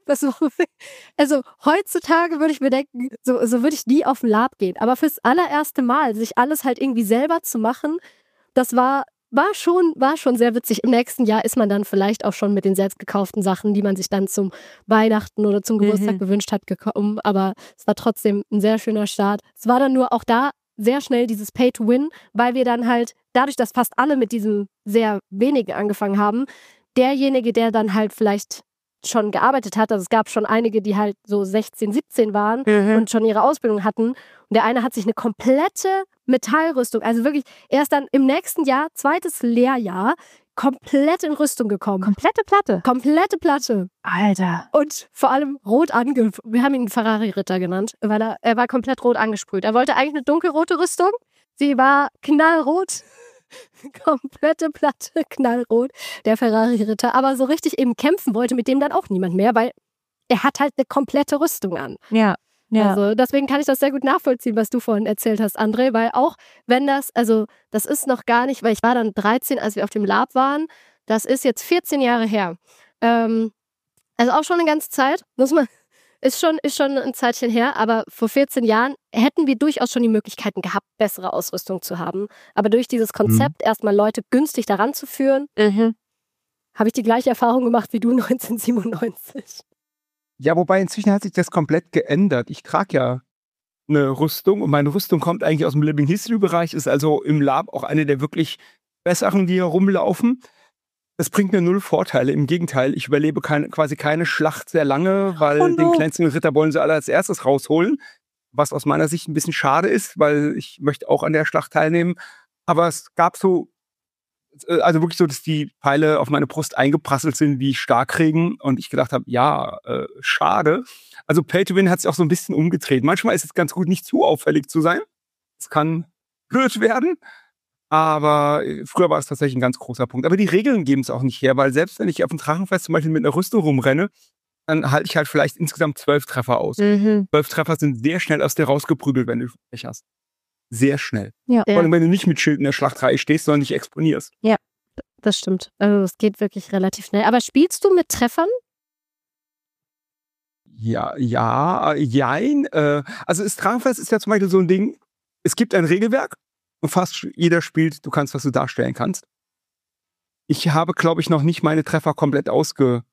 Also heutzutage würde ich mir denken, so würde ich nie auf den Lab gehen. Aber fürs allererste Mal, sich alles halt irgendwie selber zu machen, das war schon sehr witzig. Im nächsten Jahr ist man dann vielleicht auch schon mit den selbst gekauften Sachen, die man sich dann zum Weihnachten oder zum Geburtstag gewünscht hat, gekommen. Aber es war trotzdem ein sehr schöner Start. Es war dann nur auch da sehr schnell dieses Pay-to-Win, weil wir dann halt, dadurch, dass fast alle mit diesem sehr wenigen angefangen haben, derjenige, der dann halt vielleicht schon gearbeitet hat, also es gab schon einige, die halt so 16, 17 waren und schon ihre Ausbildung hatten. Und der eine hat sich eine komplette Metallrüstung, also wirklich erst dann im nächsten Jahr, zweites Lehrjahr, komplett in Rüstung gekommen.
Komplette Platte?
Komplette Platte.
Alter.
Und vor allem rot wir haben ihn Ferrari-Ritter genannt, weil er war komplett rot angesprüht. Er wollte eigentlich eine dunkelrote Rüstung. Sie war knallrot. Komplette Platte, knallrot, der Ferrari-Ritter. Aber so richtig eben kämpfen wollte mit dem dann auch niemand mehr, weil er hat halt eine komplette Rüstung an.
Ja.
Also deswegen kann ich das sehr gut nachvollziehen, was du vorhin erzählt hast, André, weil auch wenn das ist noch gar nicht, weil ich war dann 13, als wir auf dem Lab waren, das ist jetzt 14 Jahre her. Also auch schon eine ganze Zeit, ist schon ein Zeitchen her, aber vor 14 Jahren hätten wir durchaus schon die Möglichkeiten gehabt, bessere Ausrüstung zu haben. Aber durch dieses Konzept, erstmal Leute günstig daran zu führen, habe ich die gleiche Erfahrung gemacht wie du 1997.
Ja, wobei inzwischen hat sich das komplett geändert. Ich trage ja eine Rüstung und meine Rüstung kommt eigentlich aus dem Living History Bereich, ist also im Lab auch eine der wirklich besseren, die hier rumlaufen. Das bringt mir null Vorteile. Im Gegenteil, ich überlebe quasi keine Schlacht sehr lange, weil den kleinsten Ritter wollen sie alle als erstes rausholen. Was aus meiner Sicht ein bisschen schade ist, weil ich möchte auch an der Schlacht teilnehmen. Aber es gab also wirklich so, dass die Pfeile auf meine Brust eingeprasselt sind wie Starkregen und ich gedacht habe, schade. Also Pay to Win hat sich auch so ein bisschen umgedreht. Manchmal ist es ganz gut, nicht zu auffällig zu sein. Es kann blöd werden, aber früher war es tatsächlich ein ganz großer Punkt. Aber die Regeln geben es auch nicht her, weil selbst wenn ich auf dem Drachenfest zum Beispiel mit einer Rüstung rumrenne, dann halte ich halt vielleicht insgesamt 12 Treffer aus. 12 Treffer sind sehr schnell aus dir rausgeprügelt, wenn du Pech hast. Sehr schnell.
Ja.
Vor allem, wenn du nicht mit Schild in der Schlachtreihe stehst, sondern dich exponierst.
Ja, das stimmt. Also es geht wirklich relativ schnell. Aber spielst du mit Treffern?
Jein. Also das Drachenfest ist ja zum Beispiel so ein Ding, es gibt ein Regelwerk und fast jeder spielt, du kannst, was du darstellen kannst. Ich habe, glaube ich, noch nicht meine Treffer komplett ausgespielt,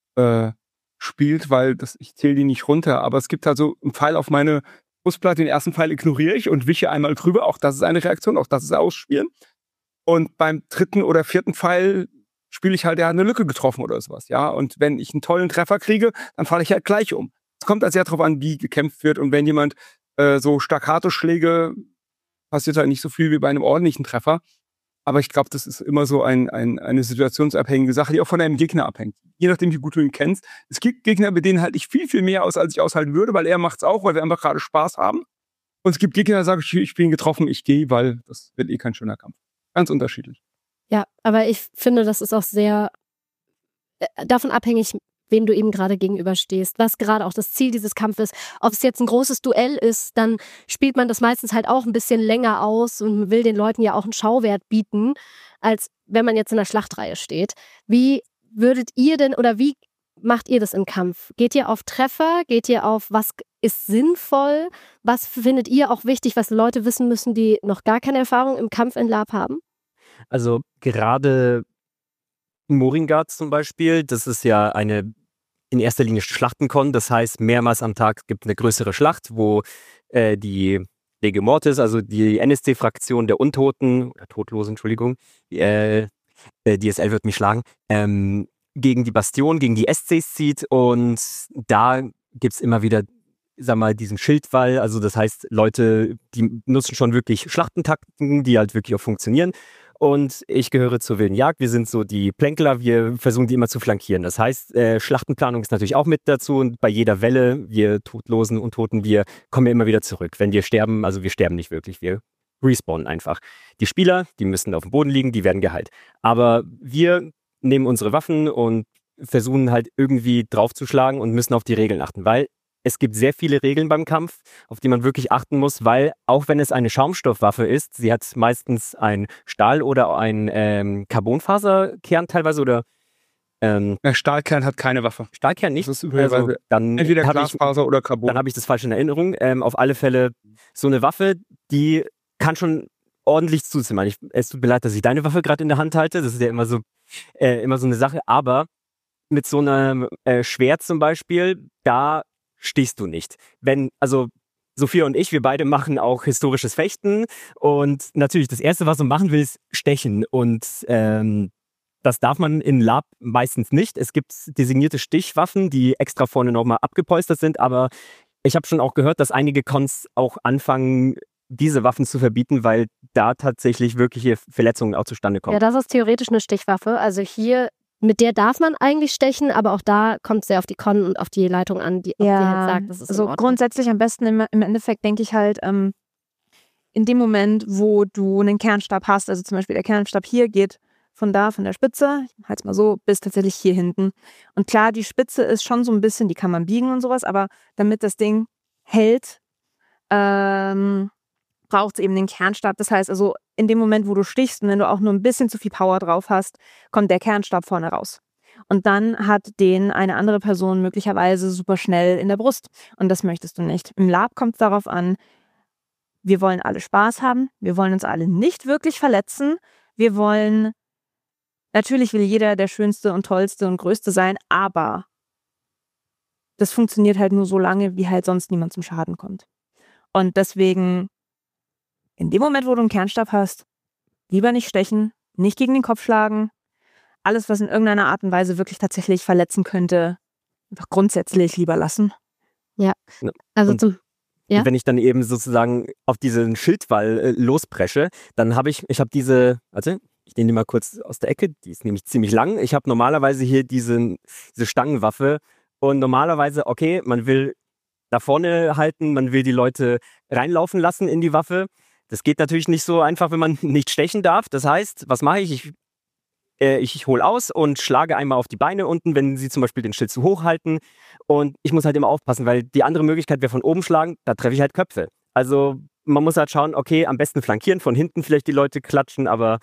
weil ich zähle die nicht runter. Aber es gibt halt so einen Pfeil auf meine Brustplatte, den ersten Pfeil ignoriere ich und wische einmal drüber. Auch das ist eine Reaktion, auch das ist Ausspielen. Und beim dritten oder vierten Pfeil spiele ich halt, der hat eine Lücke getroffen oder sowas. Ja? Und wenn ich einen tollen Treffer kriege, dann falle ich halt gleich um. Es kommt also sehr darauf an, wie gekämpft wird. Und wenn jemand so Staccato-Schläge, passiert halt nicht so viel wie bei einem ordentlichen Treffer. Aber ich glaube, das ist immer so eine situationsabhängige Sache, die auch von einem Gegner abhängt. Je nachdem, wie gut du ihn kennst. Es gibt Gegner, mit denen halte ich viel, viel mehr aus, als ich aushalten würde, weil er macht es auch, weil wir einfach gerade Spaß haben. Und es gibt Gegner, da sage ich bin getroffen, ich gehe, weil das wird kein schöner Kampf. Ganz unterschiedlich.
Ja, aber ich finde, das ist auch sehr davon abhängig, wem du ihm gerade gegenüberstehst, was gerade auch das Ziel dieses Kampfes ist. Ob es jetzt ein großes Duell ist, dann spielt man das meistens halt auch ein bisschen länger aus und will den Leuten ja auch einen Schauwert bieten, als wenn man jetzt in der Schlachtreihe steht. Wie würdet ihr denn oder wie macht ihr das im Kampf? Geht ihr auf Treffer? Geht ihr auf, was ist sinnvoll? Was findet ihr auch wichtig, was Leute wissen müssen, die noch gar keine Erfahrung im Kampf in Lab haben?
Also gerade Moringa zum Beispiel, das ist ja eine in erster Linie Schlachtenkon, das heißt mehrmals am Tag gibt eine größere Schlacht, wo die Lege Mortis, also die NSC-Fraktion der Untoten, oder Todlosen, Entschuldigung, DSL wird mich schlagen, gegen die Bastion, gegen die SCs zieht und da gibt es immer wieder, sag mal, diesen Schildwall, also das heißt, Leute, die nutzen schon wirklich Schlachtentaktiken, die halt wirklich auch funktionieren. Und ich gehöre zur wilden Jagd. Wir sind so die Plänkler, wir versuchen die immer zu flankieren. Das heißt, Schlachtenplanung ist natürlich auch mit dazu und bei jeder Welle, wir Todlosen und Toten, wir kommen ja immer wieder zurück. Wenn wir sterben, also wir sterben nicht wirklich, wir respawnen einfach. Die Spieler, die müssen auf dem Boden liegen, die werden geheilt. Aber wir nehmen unsere Waffen und versuchen halt irgendwie draufzuschlagen und müssen auf die Regeln achten, weil es gibt sehr viele Regeln beim Kampf, auf die man wirklich achten muss, weil auch wenn es eine Schaumstoffwaffe ist, sie hat meistens ein Stahl- oder ein Carbonfaserkern teilweise oder
Stahlkern hat keine Waffe.
Stahlkern nicht.
Das ist übrigens
dann
entweder Glasfaser oder Carbon.
Dann habe ich das falsch in Erinnerung. Auf alle Fälle so eine Waffe, die kann schon ordentlich zuzimmern. Es tut mir leid, dass ich deine Waffe gerade in der Hand halte. Das ist ja immer so eine Sache. Aber mit so einem Schwert zum Beispiel, da stichst du nicht. Also Sophia und ich, wir beide machen auch historisches Fechten und natürlich das Erste, was man machen will, ist stechen und das darf man in Lab meistens nicht. Es gibt designierte Stichwaffen, die extra vorne nochmal abgepolstert sind, aber ich habe schon auch gehört, dass einige Cons auch anfangen, diese Waffen zu verbieten, weil da tatsächlich wirkliche Verletzungen auch zustande kommen.
Ja, das ist theoretisch eine Stichwaffe. Also hier, mit der darf man eigentlich stechen, aber auch da kommt es sehr auf die Con und auf die Leitung an, die halt sagt, das ist
also grundsätzlich am besten im Endeffekt denke ich halt, in dem Moment, wo du einen Kernstab hast, also zum Beispiel der Kernstab hier geht von der Spitze, ich halt's mal so, bis tatsächlich hier hinten. Und klar, die Spitze ist schon so ein bisschen, die kann man biegen und sowas, aber damit das Ding hält, braucht es eben den Kernstab. Das heißt also, in dem Moment, wo du stichst und wenn du auch nur ein bisschen zu viel Power drauf hast, kommt der Kernstab vorne raus. Und dann hat den eine andere Person möglicherweise super schnell in der Brust. Und das möchtest du nicht. Im Lab kommt es darauf an, wir wollen alle Spaß haben. Wir wollen uns alle nicht wirklich verletzen. Natürlich will jeder der Schönste und Tollste und Größte sein, aber das funktioniert halt nur so lange, wie halt sonst niemand zum Schaden kommt. Und deswegen, in dem Moment, wo du einen Kernstab hast, lieber nicht stechen, nicht gegen den Kopf schlagen. Alles, was in irgendeiner Art und Weise wirklich tatsächlich verletzen könnte, einfach grundsätzlich lieber lassen.
Ja, also
und wenn ich dann eben sozusagen auf diesen Schildwall lospresche, dann habe ich diese, ich nehme die mal kurz aus der Ecke, die ist nämlich ziemlich lang. Ich habe normalerweise hier diese Stangenwaffe und normalerweise, okay, man will da vorne halten, man will die Leute reinlaufen lassen in die Waffe. Das geht natürlich nicht so einfach, wenn man nicht stechen darf. Das heißt, was mache ich? Ich hole aus und schlage einmal auf die Beine unten, wenn sie zum Beispiel den Schild zu hoch halten. Und ich muss halt immer aufpassen, weil die andere Möglichkeit wäre von oben schlagen, da treffe ich halt Köpfe. Also man muss halt schauen, okay, am besten flankieren, von hinten vielleicht die Leute klatschen, aber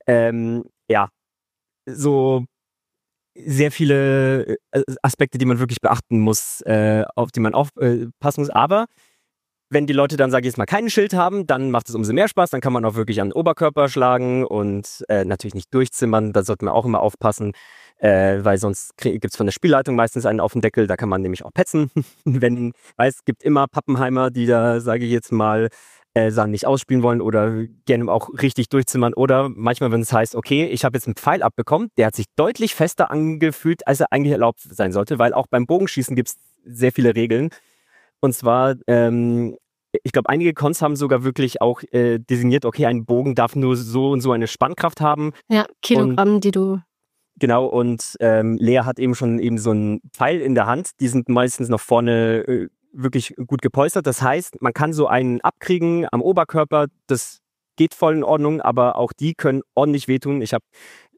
so sehr viele Aspekte, die man wirklich beachten muss, auf die man aufpassen muss. Aber wenn die Leute dann, sage ich jetzt mal, keinen Schild haben, dann macht es umso mehr Spaß. Dann kann man auch wirklich an den Oberkörper schlagen und natürlich nicht durchzimmern. Da sollte man auch immer aufpassen, weil sonst gibt es von der Spielleitung meistens einen auf den Deckel. Da kann man nämlich auch petzen. Es gibt immer Pappenheimer, die da, sage ich jetzt mal, Sachen nicht ausspielen wollen oder gerne auch richtig durchzimmern. Oder manchmal, wenn es heißt, okay, ich habe jetzt einen Pfeil abbekommen, der hat sich deutlich fester angefühlt, als er eigentlich erlaubt sein sollte, weil auch beim Bogenschießen gibt es sehr viele Regeln. Und zwar, ich glaube, einige Cons haben sogar wirklich auch designiert, okay, ein Bogen darf nur so und so eine Spannkraft haben.
Ja, Kilogramm, die du...
Genau, und Lea hat eben schon so einen Pfeil in der Hand. Die sind meistens noch vorne wirklich gut gepolstert. Das heißt, man kann so einen abkriegen am Oberkörper. Das geht voll in Ordnung, aber auch die können ordentlich wehtun. Ich habe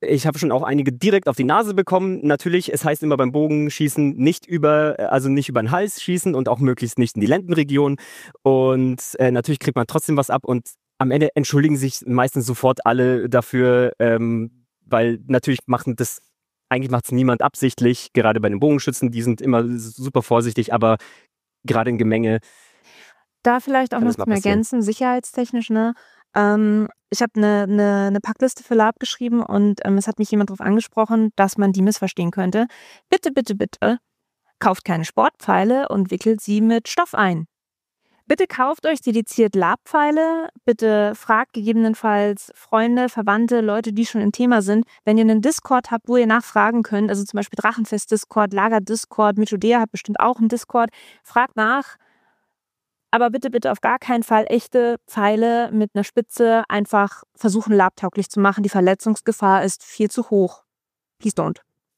Ich habe schon auch einige direkt auf die Nase bekommen. Natürlich, es heißt immer beim Bogenschießen nicht über den Hals schießen und auch möglichst nicht in die Lendenregion. Und natürlich kriegt man trotzdem was ab und am Ende entschuldigen sich meistens sofort alle dafür, weil natürlich eigentlich macht es niemand absichtlich, gerade bei den Bogenschützen, die sind immer super vorsichtig, aber gerade in Gemenge.
Da vielleicht auch
Kann
noch
das mal
zum Ergänzen, sicherheitstechnisch, ne? Ich habe eine Packliste für Lab geschrieben und es hat mich jemand darauf angesprochen, dass man die missverstehen könnte. Bitte, bitte, bitte, kauft keine Sportpfeile und wickelt sie mit Stoff ein. Bitte kauft euch dediziert Labpfeile. Bitte fragt gegebenenfalls Freunde, Verwandte, Leute, die schon im Thema sind. Wenn ihr einen Discord habt, wo ihr nachfragen könnt, also zum Beispiel Drachenfest-Discord, Lager-Discord, Mythodea hat bestimmt auch einen Discord, fragt nach. Aber bitte, bitte auf gar keinen Fall echte Pfeile mit einer Spitze einfach versuchen, labtauglich zu machen. Die Verletzungsgefahr ist viel zu hoch. Please don't.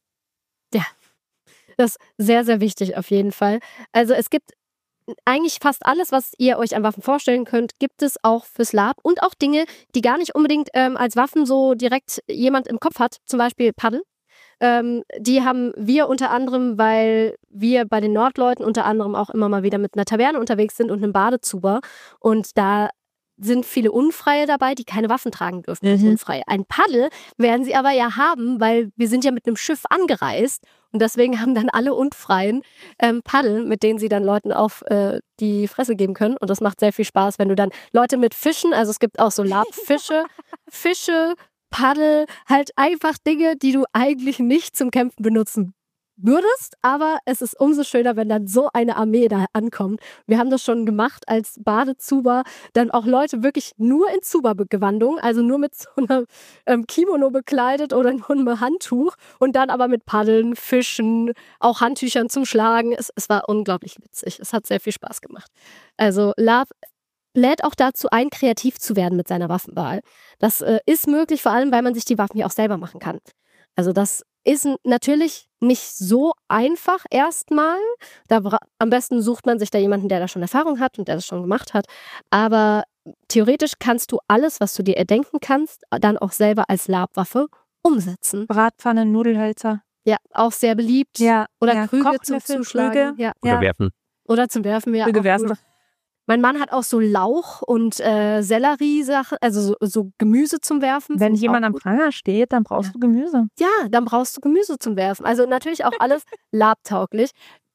Das ist sehr, sehr wichtig auf jeden Fall. Also es gibt eigentlich fast alles, was ihr euch an Waffen vorstellen könnt, gibt es auch fürs Lab und auch Dinge, die gar nicht unbedingt als Waffen so direkt jemand im Kopf hat, zum Beispiel Paddel. Die haben wir unter anderem, weil wir bei den Nordleuten unter anderem auch immer mal wieder mit einer Taverne unterwegs sind und einem Badezuber und da sind viele Unfreie dabei, die keine Waffen tragen dürfen. Als Unfreie. Ein Paddel werden sie aber ja haben, weil wir sind ja mit einem Schiff angereist und deswegen haben dann alle Unfreien Paddel, mit denen sie dann Leuten auf die Fresse geben können und das macht sehr viel Spaß, wenn du dann Leute mit Fischen, also es gibt auch so Labfische, Fische, Paddel, halt einfach Dinge, die du eigentlich nicht zum Kämpfen benutzen würdest, aber es ist umso schöner, wenn dann so eine Armee da ankommt. Wir haben das schon gemacht als Badezuber, dann auch Leute wirklich nur in Zuba-Gewandung, also nur mit so einer Kimono bekleidet oder nur einem Handtuch und dann aber mit Paddeln, Fischen, auch Handtüchern zum Schlagen. Es war unglaublich witzig. Es hat sehr viel Spaß gemacht. Also Lab lädt auch dazu ein, kreativ zu werden mit seiner Waffenwahl. Das ist möglich, vor allem, weil man sich die Waffen ja auch selber machen kann. Also das ist natürlich nicht so einfach erstmal. Am besten sucht man sich da jemanden, der da schon Erfahrung hat und der das schon gemacht hat. Aber theoretisch kannst du alles, was du dir erdenken kannst, dann auch selber als Labwaffe umsetzen.
Bratpfanne, Nudelhölzer.
Ja, auch sehr beliebt.
Ja,
Oder Krüge zum
Kochlöffel,
Zuschlagen.
Krüge.
Ja.
Oder werfen.
Oder zum Werfen, ja.
Krüge
auch
werfen.
gut. Mein Mann hat auch so Lauch und Sellerie-Sachen, also so Gemüse zum Werfen.
Wenn
Finde ich
jemand
auch
am
gut.
Pranger steht, dann brauchst du Gemüse.
Ja, dann brauchst du Gemüse zum Werfen. Also natürlich auch alles labtauglich.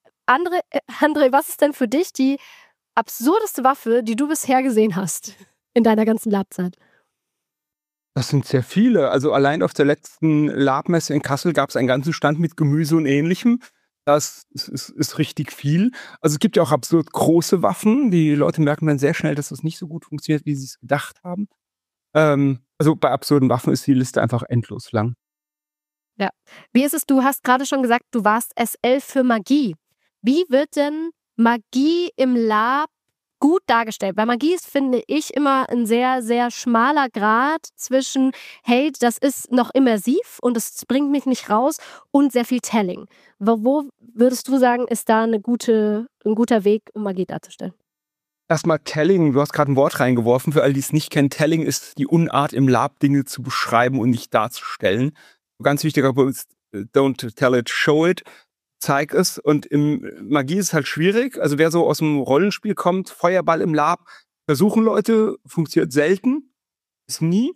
André, was ist denn für dich die absurdeste Waffe, die du bisher gesehen hast in deiner ganzen Labzeit?
Das sind sehr viele. Also allein auf der letzten Labmesse in Kassel gab es einen ganzen Stand mit Gemüse und Ähnlichem. Das ist richtig viel. Also es gibt ja auch absurd große Waffen. Die Leute merken dann sehr schnell, dass das nicht so gut funktioniert, wie sie es gedacht haben. Also bei absurden Waffen ist die Liste einfach endlos lang.
Ja. Wie ist es, du hast gerade schon gesagt, du warst SL für Magie. Wie wird denn Magie im Lab gut dargestellt? Weil Magie ist, finde ich, immer ein sehr, sehr schmaler Grad zwischen, hey, das ist noch immersiv und es bringt mich nicht raus und sehr viel Telling. Wo würdest du sagen, ist da ein guter Weg, um Magie darzustellen?
Erstmal Telling, du hast gerade ein Wort reingeworfen. Für alle, die es nicht kennen, Telling ist die Unart im Lab, Dinge zu beschreiben und nicht darzustellen. Ein ganz wichtiger Punkt ist, don't tell it, show it. Zeig es. Und im Magie ist es halt schwierig. Also wer so aus dem Rollenspiel kommt, Feuerball im Lab, versuchen Leute, funktioniert selten, ist nie.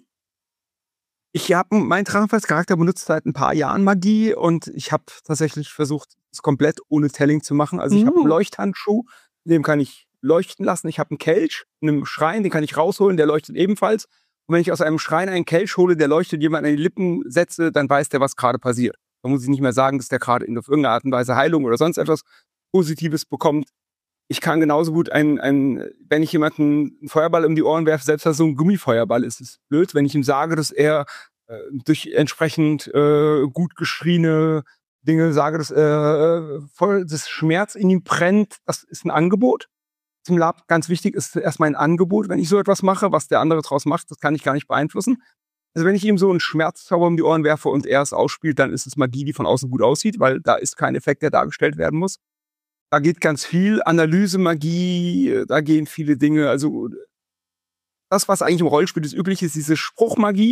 Mein Drachenfest-Charakter benutzt seit ein paar Jahren Magie und ich habe tatsächlich versucht, es komplett ohne Telling zu machen. Also ich habe einen Leuchthandschuh, den kann ich leuchten lassen. Ich habe einen Kelch in einem Schrein, den kann ich rausholen, der leuchtet ebenfalls. Und wenn ich aus einem Schrein einen Kelch hole, der leuchtet, jemand an die Lippen setze, dann weiß der, was gerade passiert. Da muss ich nicht mehr sagen, dass der gerade auf irgendeine Art und Weise Heilung oder sonst etwas Positives bekommt. Ich kann genauso gut wenn ich jemanden einen Feuerball um die Ohren werfe, selbst wenn es so ein Gummifeuerball ist, ist blöd. Wenn ich ihm sage, dass er durch entsprechend gut geschrieene Dinge sage, dass voll das Schmerz in ihm brennt, das ist ein Angebot. Zum Lab ganz wichtig ist erstmal ein Angebot, wenn ich so etwas mache. Was der andere draus macht, das kann ich gar nicht beeinflussen. Also wenn ich ihm so einen Schmerzzauber um die Ohren werfe und er es ausspielt, dann ist es Magie, die von außen gut aussieht, weil da ist kein Effekt, der dargestellt werden muss. Da geht ganz viel Analyse-Magie, da gehen viele Dinge. Also das, was eigentlich im Rollenspiel das Übliche ist, diese Spruchmagie.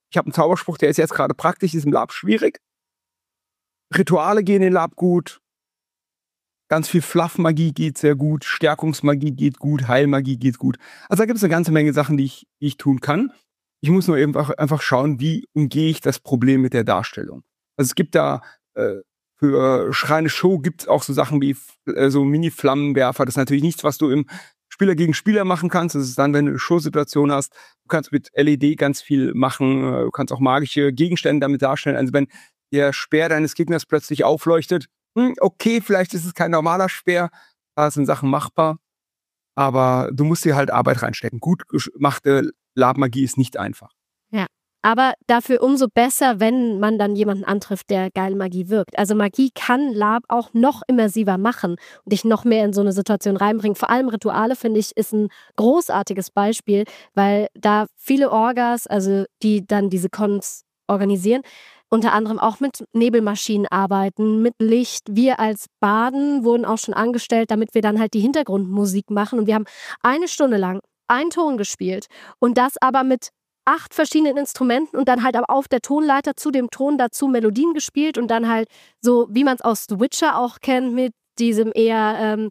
Ich habe einen Zauberspruch, der ist jetzt gerade praktisch, ist im Lab schwierig. Rituale gehen in Lab gut. Ganz viel Fluff-Magie geht sehr gut. Stärkungsmagie geht gut. Heilmagie geht gut. Also da gibt es eine ganze Menge Sachen, die ich tun kann. Ich muss nur eben einfach schauen, wie umgehe ich das Problem mit der Darstellung. Also es gibt da für Schreine Show gibt es auch so Sachen wie so Mini-Flammenwerfer. Das ist natürlich nichts, was du im Spieler gegen Spieler machen kannst. Das ist dann, wenn du eine Show-Situation hast. Du kannst mit LED ganz viel machen. Du kannst auch magische Gegenstände damit darstellen. Also wenn der Speer deines Gegners plötzlich aufleuchtet, okay, vielleicht ist es kein normaler Speer. Da sind Sachen machbar. Aber du musst dir halt Arbeit reinstecken. Gut gemachte Lab-Magie ist nicht einfach.
Ja, aber dafür umso besser, wenn man dann jemanden antrifft, der geil Magie wirkt. Also Magie kann Lab auch noch immersiver machen und dich noch mehr in so eine Situation reinbringen. Vor allem Rituale, finde ich, ist ein großartiges Beispiel, weil da viele Orgas, also die dann diese Cons organisieren, unter anderem auch mit Nebelmaschinen arbeiten, mit Licht. Wir als Baden wurden auch schon angestellt, damit wir dann halt die Hintergrundmusik machen. Und wir haben 1 Stunde lang einen Ton gespielt und das aber mit 8 verschiedenen Instrumenten und dann halt aber auf der Tonleiter zu dem Ton dazu Melodien gespielt und dann halt so, wie man es aus The Witcher auch kennt, mit diesem eher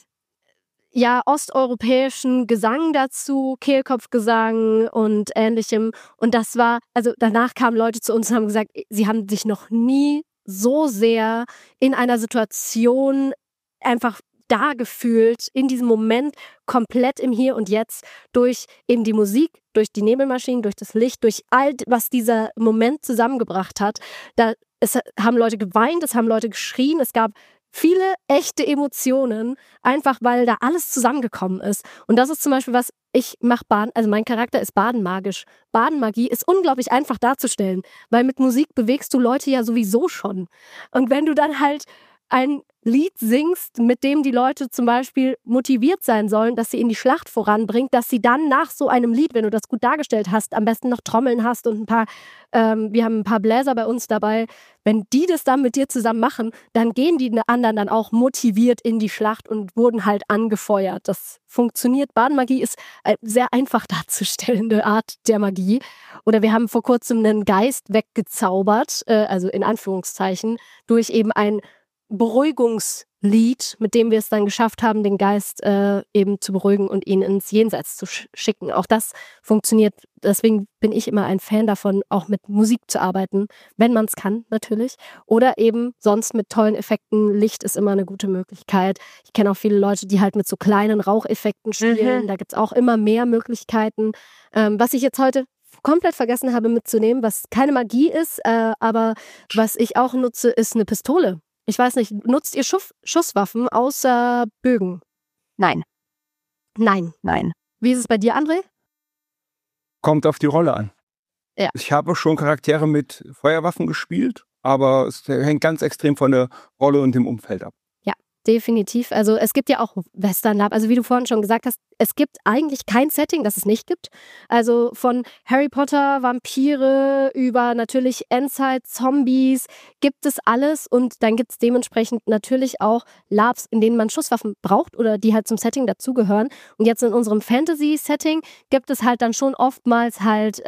osteuropäischen Gesang dazu, Kehlkopfgesang und ähnlichem. Und das war, also danach kamen Leute zu uns und haben gesagt, sie haben sich noch nie so sehr in einer Situation einfach da gefühlt, in diesem Moment komplett im Hier und Jetzt durch eben die Musik, durch die Nebelmaschinen, durch das Licht, durch all, was dieser Moment zusammengebracht hat. Es haben Leute geweint, es haben Leute geschrien, es gab viele echte Emotionen, einfach weil da alles zusammengekommen ist. Und das ist zum Beispiel was, ich mache Baden, also mein Charakter ist badenmagisch. Badenmagie ist unglaublich einfach darzustellen, weil mit Musik bewegst du Leute ja sowieso schon. Und wenn du dann halt ein Lied singst, mit dem die Leute zum Beispiel motiviert sein sollen, dass sie in die Schlacht voranbringt, dass sie dann nach so einem Lied, wenn du das gut dargestellt hast, am besten noch Trommeln hast und wir haben ein paar Bläser bei uns dabei, wenn die das dann mit dir zusammen machen, dann gehen die anderen dann auch motiviert in die Schlacht und wurden halt angefeuert. Das funktioniert. Badenmagie ist eine sehr einfach darzustellende Art der Magie. Oder wir haben vor kurzem einen Geist weggezaubert, also in Anführungszeichen, durch eben ein Beruhigungslied, mit dem wir es dann geschafft haben, den Geist eben zu beruhigen und ihn ins Jenseits zu schicken. Auch das funktioniert. Deswegen bin ich immer ein Fan davon, auch mit Musik zu arbeiten, wenn man es kann, natürlich. Oder eben sonst mit tollen Effekten. Licht ist immer eine gute Möglichkeit. Ich kenne auch viele Leute, die halt mit so kleinen Raucheffekten spielen. Da gibt es auch immer mehr Möglichkeiten. Was ich jetzt heute komplett vergessen habe mitzunehmen, was keine Magie ist, aber was ich auch nutze, ist eine Pistole. Ich weiß nicht, nutzt ihr Schusswaffen außer Bögen?
Nein.
Nein.
Nein.
Wie ist es bei dir, André?
Kommt auf die Rolle an.
Ja.
Ich habe schon Charaktere mit Feuerwaffen gespielt, aber es hängt ganz extrem von der Rolle und dem Umfeld ab.
Ja, definitiv. Also es gibt ja auch Western Lab. Also wie du vorhin schon gesagt hast, es gibt eigentlich kein Setting, das es nicht gibt. Also von Harry Potter, Vampire über natürlich Endzeit, Zombies, gibt es alles. Und dann gibt es dementsprechend natürlich auch Labs, in denen man Schusswaffen braucht oder die halt zum Setting dazugehören. Und jetzt in unserem Fantasy-Setting gibt es halt dann schon oftmals halt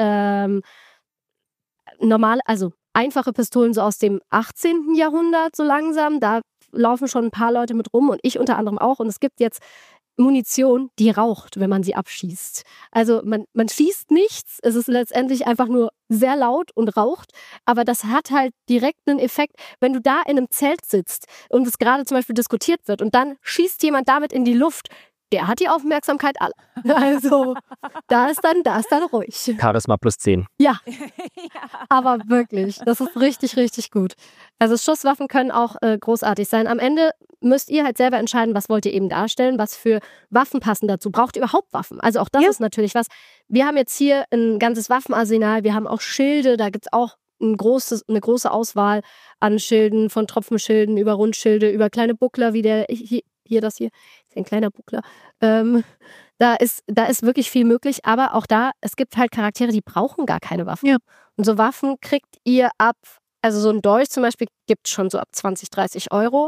normale, also einfache Pistolen so aus dem 18. Jahrhundert so langsam. Da laufen schon ein paar Leute mit rum und ich unter anderem auch. Und es gibt jetzt Munition, die raucht, wenn man sie abschießt. Also man schießt nichts, es ist letztendlich einfach nur sehr laut und raucht, aber das hat halt direkt einen Effekt, wenn du da in einem Zelt sitzt und es gerade zum Beispiel diskutiert wird und dann schießt jemand damit in die Luft, der hat die Aufmerksamkeit alle. Also da ist dann ruhig.
Charisma +10.
Ja, aber wirklich, das ist richtig, richtig gut. Also Schusswaffen können auch großartig sein. Am Ende müsst ihr halt selber entscheiden, was wollt ihr eben darstellen, was für Waffen passen dazu. Braucht ihr überhaupt Waffen? Also auch das ist natürlich was. Wir haben jetzt hier ein ganzes Waffenarsenal, wir haben auch Schilde, da gibt es auch eine große Auswahl an Schilden, von Tropfenschilden über Rundschilde, über kleine Buckler, wie der das hier ist ein kleiner Buckler. Da ist wirklich viel möglich, aber auch da, es gibt halt Charaktere, die brauchen gar keine Waffen.
Ja.
Und so Waffen kriegt ihr ab, also so ein Dolch zum Beispiel gibt es schon so ab 20, 30 Euro.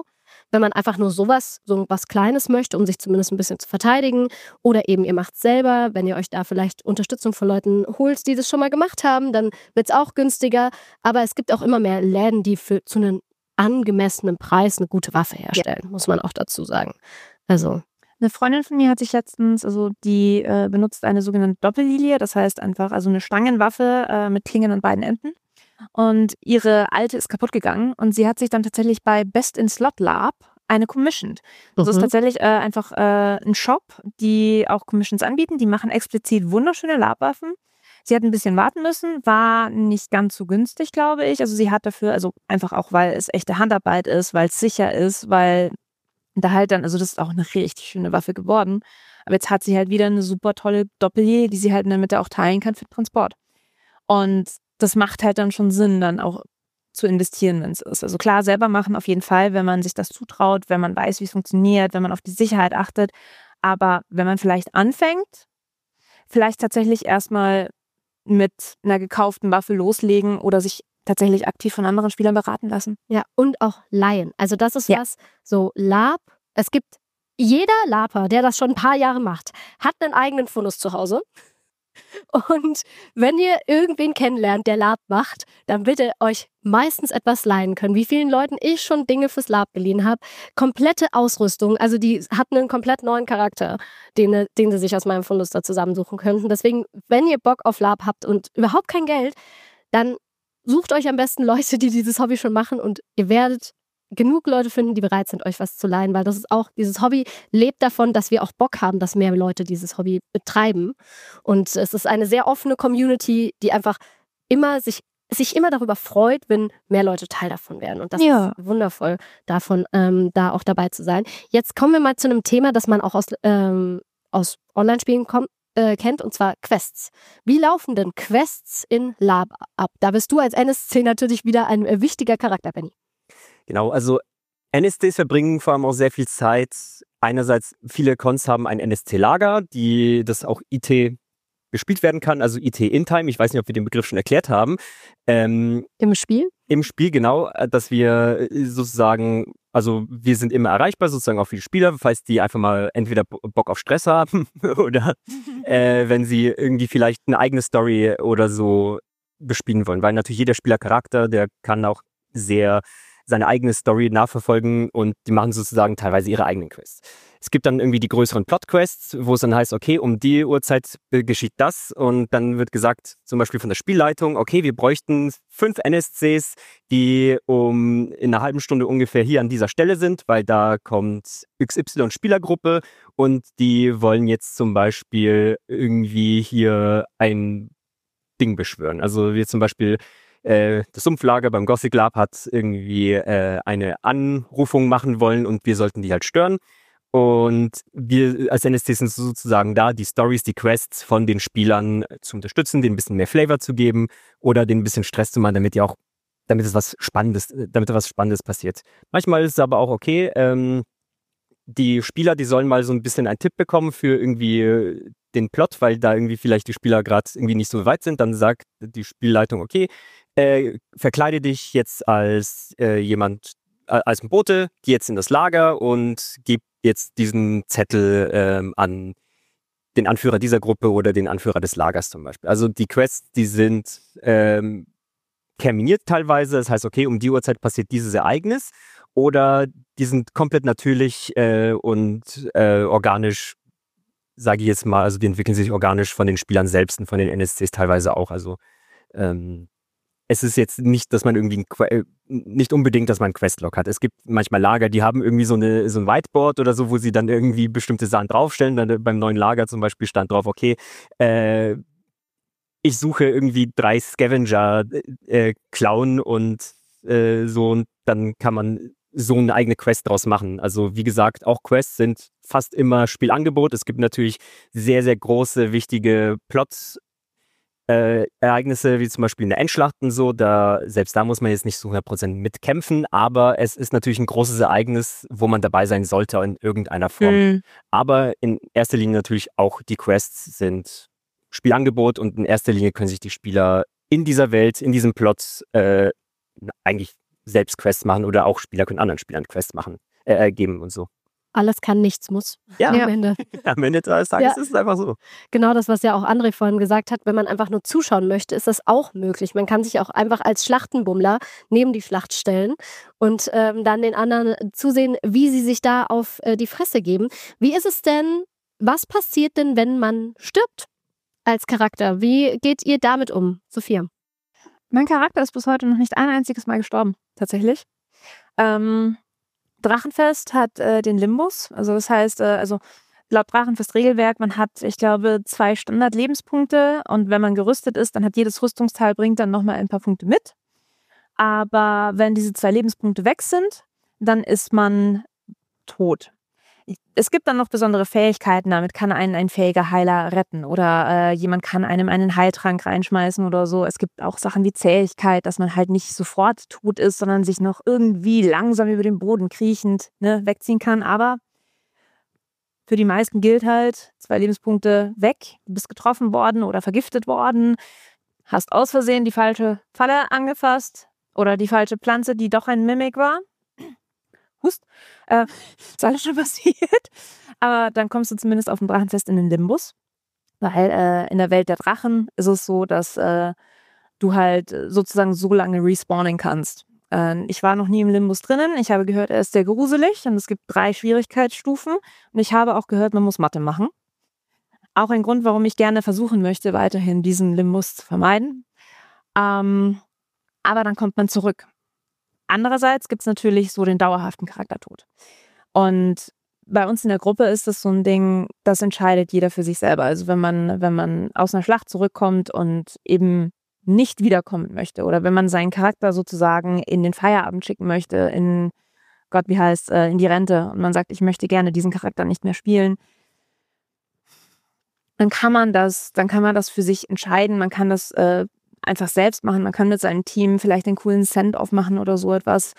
wenn man einfach nur so was Kleines möchte, um sich zumindest ein bisschen zu verteidigen. Oder eben ihr macht es selber, wenn ihr euch da vielleicht Unterstützung von Leuten holt, die das schon mal gemacht haben, dann wird es auch günstiger. Aber es gibt auch immer mehr Läden, die zu einem angemessenen Preis eine gute Waffe herstellen, muss man auch dazu sagen. Also
eine Freundin von mir hat sich letztens, also die benutzt eine sogenannte Doppellilie, das heißt einfach also eine Stangenwaffe mit Klingen an beiden Enden. Und ihre alte ist kaputt gegangen und sie hat sich dann tatsächlich bei Best in Slot Lab eine commissioned. Das ist tatsächlich einfach ein Shop, die auch Commissions anbieten. Die machen explizit wunderschöne Labwaffen. Sie hat ein bisschen warten müssen, war nicht ganz so günstig, glaube ich. Also sie hat dafür, also einfach auch, weil es echte Handarbeit ist, weil es sicher ist, weil da halt dann, also das ist auch eine richtig schöne Waffe geworden. Aber jetzt hat sie halt wieder eine super tolle Doppellilie, die sie halt in der Mitte auch teilen kann für Transport. Und das macht halt dann schon Sinn, dann auch zu investieren, wenn es ist. Also klar, selber machen auf jeden Fall, wenn man sich das zutraut, wenn man weiß, wie es funktioniert, wenn man auf die Sicherheit achtet. Aber wenn man vielleicht anfängt, vielleicht tatsächlich erstmal mit einer gekauften Waffe loslegen oder sich tatsächlich aktiv von anderen Spielern beraten lassen.
ja, und auch leihen. Also das ist was, so Lab, es gibt jeder Laper, der das schon ein paar Jahre macht, hat einen eigenen Fundus zu Hause. Und wenn ihr irgendwen kennenlernt, der Lab macht, dann wird er euch meistens etwas leihen können. Wie vielen Leuten ich schon Dinge fürs Lab geliehen habe. Komplette Ausrüstung, also die hatten einen komplett neuen Charakter, den sie sich aus meinem Fundus da zusammensuchen könnten. Deswegen, wenn ihr Bock auf Lab habt und überhaupt kein Geld, dann sucht euch am besten Leute, die dieses Hobby schon machen und ihr werdet genug Leute finden, die bereit sind, euch was zu leihen, weil das ist auch, dieses Hobby lebt davon, dass wir auch Bock haben, dass mehr Leute dieses Hobby betreiben. Und es ist eine sehr offene Community, die einfach immer sich immer darüber freut, wenn mehr Leute Teil davon werden. Und das ist wundervoll, davon da auch dabei zu sein. Jetzt kommen wir mal zu einem Thema, das man auch aus Online-Spielen kennt, und zwar Quests. Wie laufen denn Quests in Lab ab? Da bist du als NSC natürlich wieder ein wichtiger Charakter, Benni.
Genau, also NSCs verbringen vor allem auch sehr viel Zeit. Einerseits, viele Cons haben ein NSC-Lager, das auch IT gespielt werden kann, also IT in Time. Ich weiß nicht, ob wir den Begriff schon erklärt haben.
Im Spiel?
Im Spiel, genau, dass wir sozusagen, also wir sind immer erreichbar, sozusagen auch für die Spieler, falls die einfach mal entweder Bock auf Stress haben oder wenn sie irgendwie vielleicht eine eigene Story oder so bespielen wollen. Weil natürlich jeder Spielercharakter, der kann auch sehr seine eigene Story nachverfolgen und die machen sozusagen teilweise ihre eigenen Quests. Es gibt dann irgendwie die größeren Plot-Quests, wo es dann heißt, okay, um die Uhrzeit geschieht das und dann wird gesagt, zum Beispiel von der Spielleitung, okay, wir bräuchten 5 NSCs, die in einer halben Stunde ungefähr hier an dieser Stelle sind, weil da kommt XY-Spielergruppe und die wollen jetzt zum Beispiel irgendwie hier ein Ding beschwören. Also wir zum Beispiel das Sumpflager beim Gothic Lab hat irgendwie eine Anrufung machen wollen und wir sollten die halt stören. Und wir als NSC sind sozusagen da, die Stories, die Quests von den Spielern zu unterstützen, denen ein bisschen mehr Flavor zu geben oder denen ein bisschen Stress zu machen, damit was Spannendes passiert. Manchmal ist es aber auch okay, die Spieler, die sollen mal so ein bisschen einen Tipp bekommen für irgendwie den Plot, weil da irgendwie vielleicht die Spieler gerade irgendwie nicht so weit sind, dann sagt die Spielleitung, okay, verkleide dich jetzt als als ein Bote, geh jetzt in das Lager und gib jetzt diesen Zettel an den Anführer dieser Gruppe oder den Anführer des Lagers zum Beispiel. Also die Quests, die sind terminiert teilweise, das heißt, okay, um die Uhrzeit passiert dieses Ereignis oder die sind komplett natürlich und organisch, sage ich jetzt mal, also die entwickeln sich organisch von den Spielern selbst und von den NSCs teilweise auch. Also es ist jetzt nicht, dass man irgendwie nicht unbedingt, dass man einen Questlog hat. Es gibt manchmal Lager, die haben irgendwie so ein Whiteboard oder so, wo sie dann irgendwie bestimmte Sachen draufstellen. Dann beim neuen Lager zum Beispiel stand drauf, okay, ich suche irgendwie 3 Scavenger klauen und so, und dann kann man so eine eigene Quest draus machen. Also wie gesagt, auch Quests sind fast immer Spielangebot. Es gibt natürlich sehr, sehr große, wichtige Ereignisse, wie zum Beispiel in der Endschlacht und so, selbst da muss man jetzt nicht zu 100% mitkämpfen, aber es ist natürlich ein großes Ereignis, wo man dabei sein sollte in irgendeiner Form. Aber in erster Linie natürlich auch die Quests sind Spielangebot und in erster Linie können sich die Spieler in dieser Welt, in diesem Plot eigentlich selbst Quests machen oder auch Spieler können anderen Spielern Quests machen. geben und so.
Alles kann, nichts muss.
Ja.
Am Ende.
Am Ende des Tages ist es einfach so.
Genau das, was ja auch André vorhin gesagt hat, wenn man einfach nur zuschauen möchte, ist das auch möglich. Man kann sich auch einfach als Schlachtenbummler neben die Schlacht stellen und dann den anderen zusehen, wie sie sich da auf die Fresse geben. Wie ist es denn, was passiert denn, wenn man stirbt als Charakter? Wie geht ihr damit um, Sophia?
Mein Charakter ist bis heute noch nicht ein einziges Mal gestorben, tatsächlich. Drachenfest hat den Limbus, also das heißt, laut Drachenfest-Regelwerk, man hat, ich glaube, 2 Standard-Lebenspunkte und wenn man gerüstet ist, dann hat jedes Rüstungsteil bringt dann nochmal ein paar Punkte mit. Aber wenn diese 2 Lebenspunkte weg sind, dann ist man tot. Es gibt dann noch besondere Fähigkeiten, damit kann einen ein fähiger Heiler retten oder jemand kann einem einen Heiltrank reinschmeißen oder so. Es gibt auch Sachen wie Zähigkeit, dass man halt nicht sofort tot ist, sondern sich noch irgendwie langsam über den Boden kriechend wegziehen kann. Aber für die meisten gilt halt, 2 Lebenspunkte weg, du bist getroffen worden oder vergiftet worden, hast aus Versehen die falsche Falle angefasst oder die falsche Pflanze, die doch ein Mimik war. Hust, ist alles schon passiert. Aber dann kommst du zumindest auf dem Drachenfest in den Limbus. Weil in der Welt der Drachen ist es so, dass du halt sozusagen so lange respawnen kannst. Ich war noch nie im Limbus drinnen. Ich habe gehört, er ist sehr gruselig und es gibt 3 Schwierigkeitsstufen. Und ich habe auch gehört, man muss Mathe machen. Auch ein Grund, warum ich gerne versuchen möchte, weiterhin diesen Limbus zu vermeiden. Aber dann kommt man zurück. Andererseits gibt es natürlich so den dauerhaften Charaktertod. Und bei uns in der Gruppe ist das so ein Ding, das entscheidet jeder für sich selber. Also wenn man aus einer Schlacht zurückkommt und eben nicht wiederkommen möchte oder wenn man seinen Charakter sozusagen in den Feierabend schicken möchte, in die Rente und man sagt, ich möchte gerne diesen Charakter nicht mehr spielen, dann kann man das für sich entscheiden. Man kann das einfach selbst machen. Man kann mit seinem Team vielleicht einen coolen Send-Off machen oder so etwas.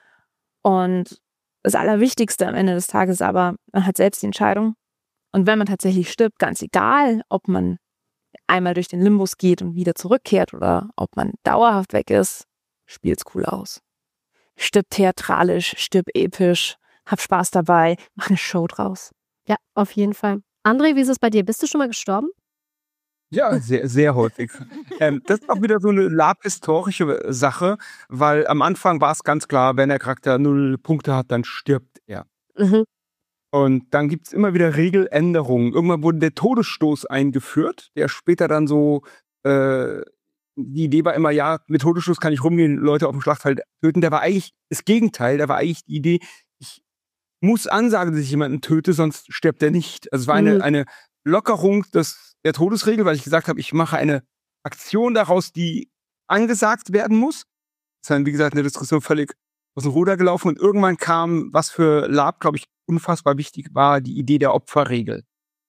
Und das Allerwichtigste am Ende des Tages aber, man hat selbst die Entscheidung. Und wenn man tatsächlich stirbt, ganz egal, ob man einmal durch den Limbus geht und wieder zurückkehrt oder ob man dauerhaft weg ist, spielt's cool aus. Stirb theatralisch, stirb episch, hab Spaß dabei, mach eine Show draus.
Ja, auf jeden Fall. André, wie ist es bei dir? Bist du schon mal gestorben?
Ja, sehr, sehr häufig. Das ist auch wieder so eine Lab-historische Sache, weil am Anfang war es ganz klar, wenn der Charakter 0 Punkte hat, dann stirbt er.
Mhm.
Und dann gibt es immer wieder Regeländerungen. Irgendwann wurde der Todesstoß eingeführt, der später dann so, die Idee war immer, ja, mit Todesstoß kann ich rumgehen, Leute auf dem Schlachtfeld töten. Der war eigentlich das Gegenteil, da war eigentlich die Idee, ich muss ansagen, dass ich jemanden töte, sonst stirbt er nicht. Also es war eine Lockerung der Todesregel, weil ich gesagt habe, ich mache eine Aktion daraus, die angesagt werden muss. Das ist dann, wie gesagt, eine Diskussion völlig aus dem Ruder gelaufen und irgendwann kam, was für Lab, glaube ich, unfassbar wichtig war, die Idee der Opferregel.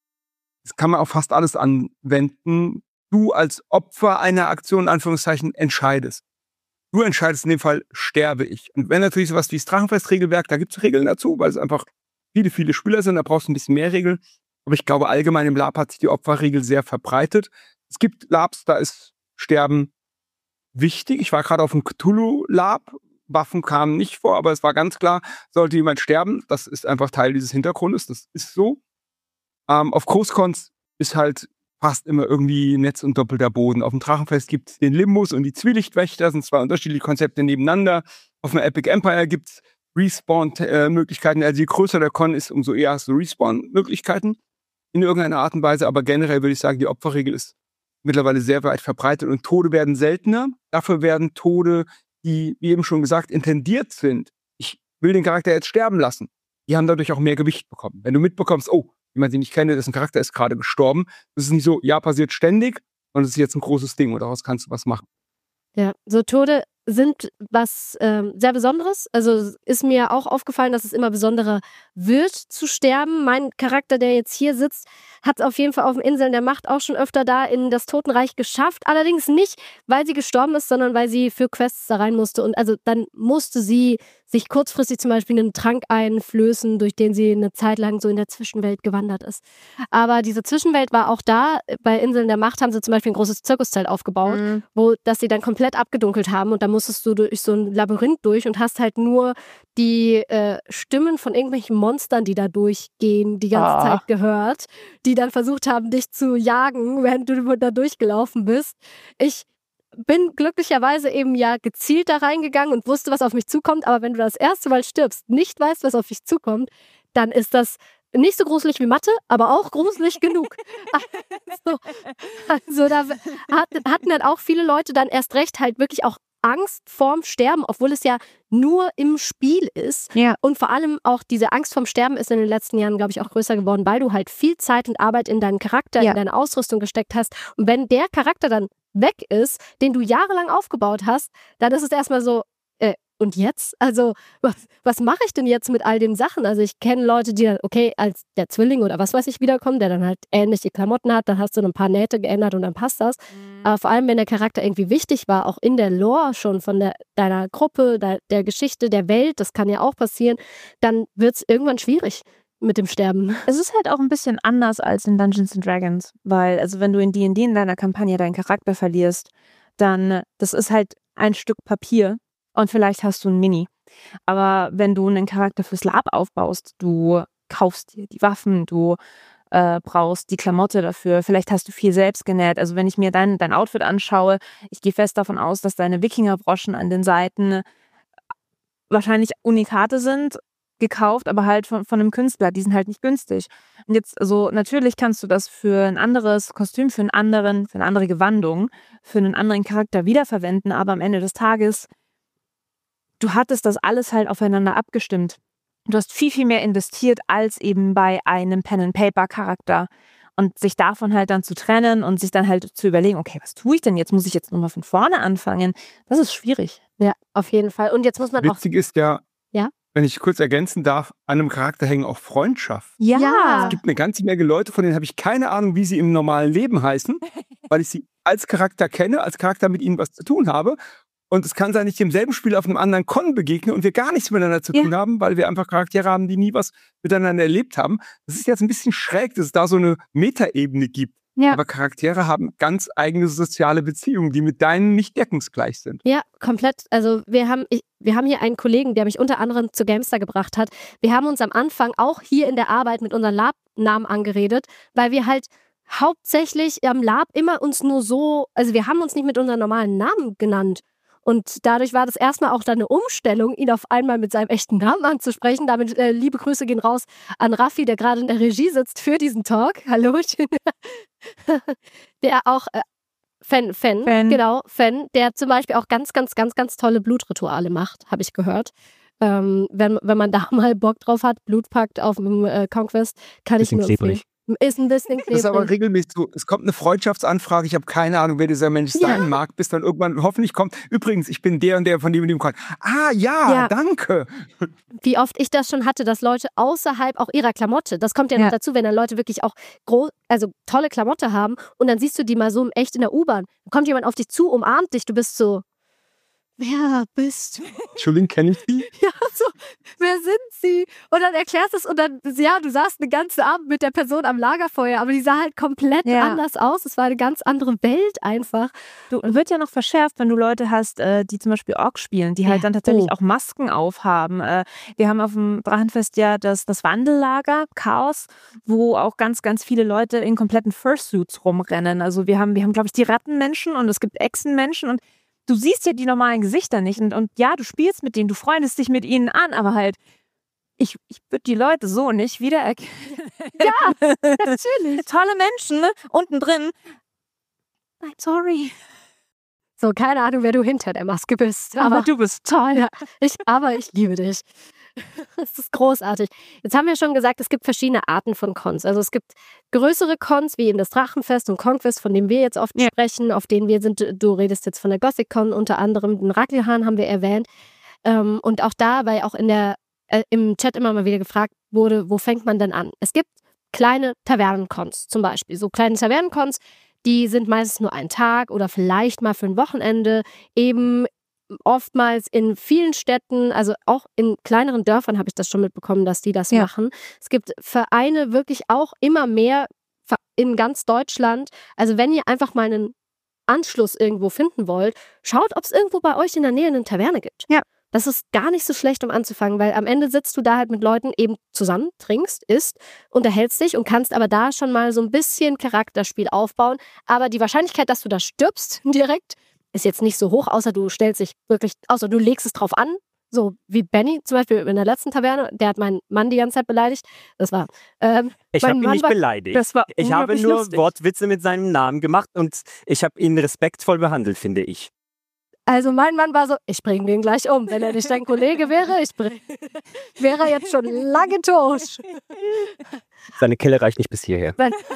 Das kann man auf fast alles anwenden. Du als Opfer einer Aktion, in Anführungszeichen, entscheidest. Du entscheidest in dem Fall, sterbe ich. Und wenn natürlich sowas wie das Drachenfest-Regelwerk, da gibt es Regeln dazu, weil es einfach viele, viele Spieler sind, da brauchst du ein bisschen mehr Regeln. Aber ich glaube, allgemein im Lab hat sich die Opferregel sehr verbreitet. Es gibt Labs, da ist Sterben wichtig. Ich war gerade auf dem Cthulhu-Lab. Waffen kamen nicht vor, aber es war ganz klar, sollte jemand sterben, das ist einfach Teil dieses Hintergrundes, das ist so. Auf Großcons ist halt fast immer irgendwie Netz und doppelter Boden. Auf dem Drachenfest gibt es den Limbus und die Zwielichtwächter, das sind 2 unterschiedliche Konzepte nebeneinander. Auf dem Epic Empire gibt es Respawn-Möglichkeiten. Also je größer der Con ist, umso eher hast du Respawn-Möglichkeiten in irgendeiner Art und Weise. Aber generell würde ich sagen, die Opferregel ist mittlerweile sehr weit verbreitet und Tode werden seltener. Dafür werden Tode, die, wie eben schon gesagt, intendiert sind. Ich will den Charakter jetzt sterben lassen. Die haben dadurch auch mehr Gewicht bekommen. Wenn du mitbekommst, oh, jemand, den ich kenne, dessen Charakter ist gerade gestorben, das ist nicht so, ja, passiert ständig, sondern das ist jetzt ein großes Ding und daraus kannst du was machen.
Ja, so Tode sind was sehr Besonderes. Also ist mir auch aufgefallen, dass es immer besonderer wird zu sterben. Mein Charakter, der jetzt hier sitzt, hat auf jeden Fall auf den Inseln der Macht auch schon öfter da in das Totenreich geschafft. Allerdings nicht, weil sie gestorben ist, sondern weil sie für Quests da rein musste. Und also dann musste sie sich kurzfristig zum Beispiel einen Trank einflößen, durch den sie eine Zeit lang so in der Zwischenwelt gewandert ist. Aber diese Zwischenwelt war auch da. Bei Inseln der Macht haben sie zum Beispiel ein großes Zirkuszelt aufgebaut, wo das sie dann komplett abgedunkelt haben. Und da musstest du durch so ein Labyrinth durch und hast halt nur die Stimmen von irgendwelchen Monstern, die da durchgehen, die ganze Zeit gehört, die dann versucht haben, dich zu jagen, während du da durchgelaufen bist. Ich bin glücklicherweise eben ja gezielt da reingegangen und wusste, was auf mich zukommt, aber wenn du das erste Mal stirbst, nicht weißt, was auf dich zukommt, dann ist das nicht so gruselig wie Mathe, aber auch gruselig genug. Also da hatten dann auch viele Leute dann erst recht halt wirklich auch Angst vorm Sterben, obwohl es ja nur im Spiel ist.
Ja.
Und vor allem auch diese Angst vorm Sterben ist in den letzten Jahren, glaube ich, auch größer geworden, weil du halt viel Zeit und Arbeit in deinen Charakter, in deine Ausrüstung gesteckt hast. Und wenn der Charakter dann weg ist, den du jahrelang aufgebaut hast, dann ist es erstmal so, und jetzt? Also, was mache ich denn jetzt mit all den Sachen? Also ich kenne Leute, die dann, okay, als der Zwilling oder was weiß ich wiederkommt, der dann halt ähnliche Klamotten hat, dann hast du ein paar Nähte geändert und dann passt das. Aber vor allem, wenn der Charakter irgendwie wichtig war, auch in der Lore schon von deiner Gruppe, der Geschichte, der Welt, das kann ja auch passieren, dann wird es irgendwann schwierig mit dem Sterben.
Es ist halt auch ein bisschen anders als in Dungeons & Dragons, weil also wenn du in D&D in deiner Kampagne deinen Charakter verlierst, dann das ist halt ein Stück Papier. Und vielleicht hast du ein Mini. Aber wenn du einen Charakter fürs Lab aufbaust, du kaufst dir die Waffen, du brauchst die Klamotte dafür, vielleicht hast du viel selbst genäht. Also wenn ich mir dein Outfit anschaue, ich gehe fest davon aus, dass deine Wikingerbroschen an den Seiten wahrscheinlich Unikate sind, gekauft, aber halt von einem Künstler. Die sind halt nicht günstig. Und jetzt, also natürlich kannst du das für ein anderes Kostüm, für eine andere Gewandung, für einen anderen Charakter wiederverwenden, aber am Ende des Tages du hattest das alles halt aufeinander abgestimmt. Du hast viel, viel mehr investiert als eben bei einem Pen-and-Paper-Charakter. Und sich davon halt dann zu trennen und sich dann halt zu überlegen, okay, was tue ich denn jetzt? Muss ich jetzt nochmal von vorne anfangen? Das ist schwierig.
Ja, auf jeden Fall. Und jetzt muss man
Witzig ist ja,
Ja?
wenn ich kurz ergänzen darf, an einem Charakter hängen auch Freundschaften.
Ja.
Es gibt eine ganze Menge Leute, von denen habe ich keine Ahnung, wie sie im normalen Leben heißen, weil ich sie als Charakter kenne, als Charakter mit ihnen was zu tun habe. Und es kann sein, dass ich dem selben Spiel auf einem anderen Con begegne und wir gar nichts miteinander zu tun haben, weil wir einfach Charaktere haben, die nie was miteinander erlebt haben. Das ist jetzt ein bisschen schräg, dass es da so eine Metaebene gibt.
Ja.
Aber Charaktere haben ganz eigene soziale Beziehungen, die mit deinen nicht deckungsgleich sind.
Ja, komplett. Also wir haben hier einen Kollegen, der mich unter anderem zu Gamestar gebracht hat. Wir haben uns am Anfang auch hier in der Arbeit mit unseren Lab-Namen angeredet, weil wir halt hauptsächlich am Lab immer uns nur so, also wir haben uns nicht mit unseren normalen Namen genannt. Und dadurch war das erstmal auch dann eine Umstellung, ihn auf einmal mit seinem echten Namen anzusprechen. Damit liebe Grüße gehen raus an Raffi, der gerade in der Regie sitzt für diesen Talk. Hallo. Der auch Fan, der zum Beispiel auch ganz, ganz, ganz, ganz tolle Blutrituale macht, habe ich gehört. Wenn man da mal Bock drauf hat, Blut packt auf dem Conquest, kann ich nur empfehlen. Ist ein bisschen klebrig.
Das ist aber regelmäßig so. Es kommt eine Freundschaftsanfrage, ich habe keine Ahnung, wer dieser Mensch sein mag, bis dann irgendwann hoffentlich kommt, übrigens, ich bin der und der, von dem und dem kann. Ah, ja, danke.
Wie oft ich das schon hatte, dass Leute außerhalb auch ihrer Klamotte, das kommt ja noch dazu, wenn dann Leute wirklich auch tolle Klamotte haben und dann siehst du die mal so echt in der U-Bahn. Dann kommt jemand auf dich zu, umarmt dich, du bist so, wer bist du?
Entschuldigung, kenne ich die?
Ja, so, wer sind sie? Und dann erklärst du es und dann, ja, du saßt den ganzen Abend mit der Person am Lagerfeuer, aber die sah halt komplett anders aus. Es war eine ganz andere Welt einfach.
Wird ja noch verschärft, wenn du Leute hast, die zum Beispiel Ork spielen, die halt dann tatsächlich auch Masken aufhaben. Wir haben auf dem Drachenfest ja das Wandellager, Chaos, wo auch ganz, ganz viele Leute in kompletten Fursuits rumrennen. Also wir haben glaube ich, die Rattenmenschen und es gibt Echsenmenschen und du siehst ja die normalen Gesichter nicht und ja, du spielst mit denen, du freundest dich mit ihnen an, aber halt, ich würde die Leute so nicht wiedererkennen.
Ja, natürlich.
Tolle Menschen, ne? Unten drin. I'm sorry.
So, keine Ahnung, wer du hinter der Maske bist.
Aber du bist toll.
Ja, aber ich liebe dich. Das ist großartig. Jetzt haben wir schon gesagt, es gibt verschiedene Arten von Cons. Also es gibt größere Cons, wie eben das Drachenfest und Conquest, von denen wir jetzt oft sprechen, auf denen wir sind. Du redest jetzt von der GothicCon, unter anderem den Rakelhan haben wir erwähnt. Und auch da, weil auch im Chat immer mal wieder gefragt wurde, wo fängt man denn an? Es gibt kleine Tavernencons zum Beispiel. So kleine Tavernencons, die sind meistens nur einen Tag oder vielleicht mal für ein Wochenende, eben oftmals in vielen Städten, also auch in kleineren Dörfern habe ich das schon mitbekommen, dass die das machen. Es gibt Vereine wirklich auch immer mehr in ganz Deutschland. Also wenn ihr einfach mal einen Anschluss irgendwo finden wollt, schaut, ob es irgendwo bei euch in der Nähe eine Taverne gibt.
Ja.
Das ist gar nicht so schlecht, um anzufangen, weil am Ende sitzt du da halt mit Leuten eben zusammen, trinkst, isst, unterhältst dich und kannst aber da schon mal so ein bisschen Charakterspiel aufbauen. Aber die Wahrscheinlichkeit, dass du da stirbst direkt, ist jetzt nicht so hoch, außer du legst es drauf an. So wie Benny zum Beispiel in der letzten Taverne, der hat meinen Mann die ganze Zeit beleidigt. Das war.
Ich habe ihn nicht beleidigt.
Das war
Ich habe
unglaublich
nur
lustig.
Wortwitze mit seinem Namen gemacht und ich habe ihn respektvoll behandelt, finde ich.
Also mein Mann war so, ich bringe den gleich um. Wenn er nicht dein Kollege wäre, wäre er jetzt schon lange tot.
Seine Kelle reicht nicht bis hierher.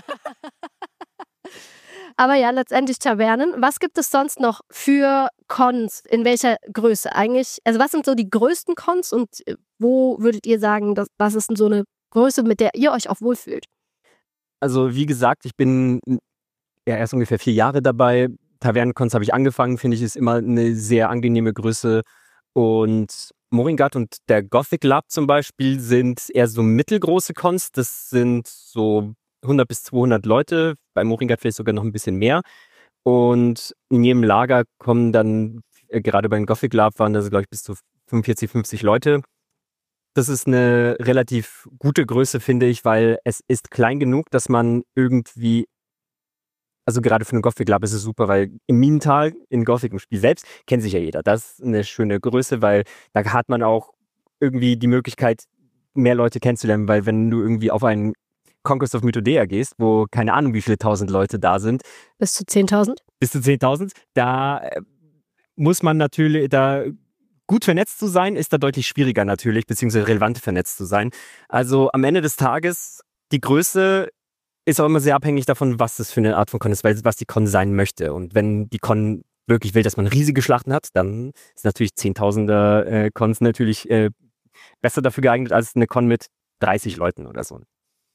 Aber ja, letztendlich Tavernen. Was gibt es sonst noch für Cons? In welcher Größe eigentlich? Also was sind so die größten Cons und wo würdet ihr sagen, was ist denn so eine Größe, mit der ihr euch auch wohlfühlt?
Also wie gesagt, ich bin ja erst ungefähr 4 Jahre dabei. Tavernencons habe ich angefangen, finde ich, ist immer eine sehr angenehme Größe. Und Moringat und der Gothic Lab zum Beispiel sind eher so mittelgroße Cons. Das sind so 100 bis 200 Leute, bei Moringat vielleicht sogar noch ein bisschen mehr. Und in jedem Lager kommen dann, gerade beim Gothic Lab waren das, glaube ich, bis zu 45, 50 Leute. Das ist eine relativ gute Größe, finde ich, weil es ist klein genug, dass man irgendwie, also gerade für einen Gothic Lab ist es super, weil im Minental, in Gothic, im Spiel selbst, kennt sich ja jeder. Das ist eine schöne Größe, weil da hat man auch irgendwie die Möglichkeit, mehr Leute kennenzulernen, weil wenn du irgendwie auf einen Conquest of Mythodea gehst, wo keine Ahnung, wie viele 1000 Leute da sind.
Bis zu 10.000?
Bis zu 10.000. Da muss man natürlich, da gut vernetzt zu sein, ist da deutlich schwieriger natürlich, beziehungsweise relevant vernetzt zu sein. Also am Ende des Tages, die Größe ist auch immer sehr abhängig davon, was das für eine Art von Con ist, was die Con sein möchte. Und wenn die Con wirklich will, dass man riesige Schlachten hat, dann ist natürlich 10.000er Cons natürlich besser dafür geeignet als eine Con mit 30 Leuten oder so.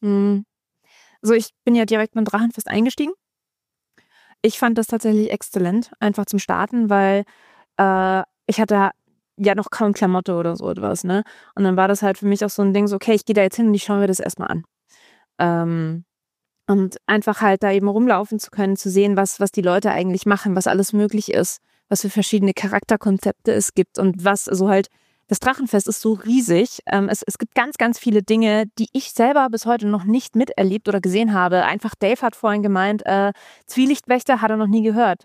Also ich bin ja direkt mit dem Drachenfest eingestiegen. Ich fand das tatsächlich exzellent, einfach zum Starten, weil ich hatte ja noch kaum Klamotte oder so etwas, ne? Und dann war das halt für mich auch so ein Ding, so okay, ich gehe da jetzt hin und ich schaue mir das erstmal an. Und einfach halt da eben rumlaufen zu können, zu sehen, was die Leute eigentlich machen, was alles möglich ist, was für verschiedene Charakterkonzepte es gibt und was, also halt, das Drachenfest ist so riesig. Es gibt ganz, ganz viele Dinge, die ich selber bis heute noch nicht miterlebt oder gesehen habe. Einfach Dave hat vorhin gemeint, Zwielichtwächter hat er noch nie gehört.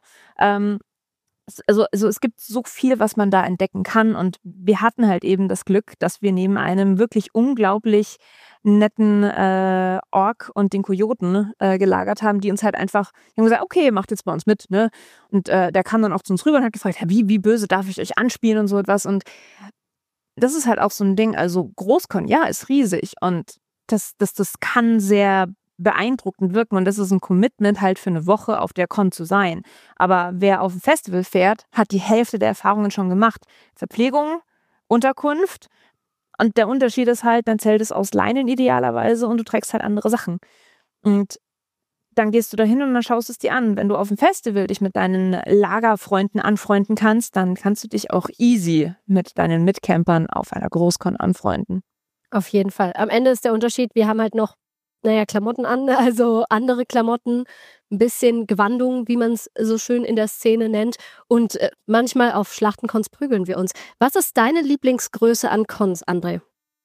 Also es gibt so viel, was man da entdecken kann und wir hatten halt eben das Glück, dass wir neben einem wirklich unglaublich netten Ork und den Kojoten gelagert haben, die uns halt einfach, die haben gesagt, okay, macht jetzt bei uns mit, ne? Und der kam dann auch zu uns rüber und hat gefragt, wie böse darf ich euch anspielen und so etwas und das ist halt auch so ein Ding, also Großkon, ja, ist riesig und das kann sehr beeindruckend wirken und das ist ein Commitment halt für eine Woche auf der Con zu sein. Aber wer auf ein Festival fährt, hat die Hälfte der Erfahrungen schon gemacht. Verpflegung, Unterkunft und der Unterschied ist halt, dein Zelt ist aus Leinen idealerweise und du trägst halt andere Sachen. Und dann gehst du da hin und dann schaust es dir an. Wenn du auf dem Festival dich mit deinen Lagerfreunden anfreunden kannst, dann kannst du dich auch easy mit deinen Mitcampern auf einer Großkon anfreunden.
Auf jeden Fall. Am Ende ist der Unterschied, wir haben halt noch Klamotten an, also andere Klamotten, ein bisschen Gewandung, wie man es so schön in der Szene nennt. Und manchmal auf Schlachtencons prügeln wir uns. Was ist deine Lieblingsgröße an Cons, André?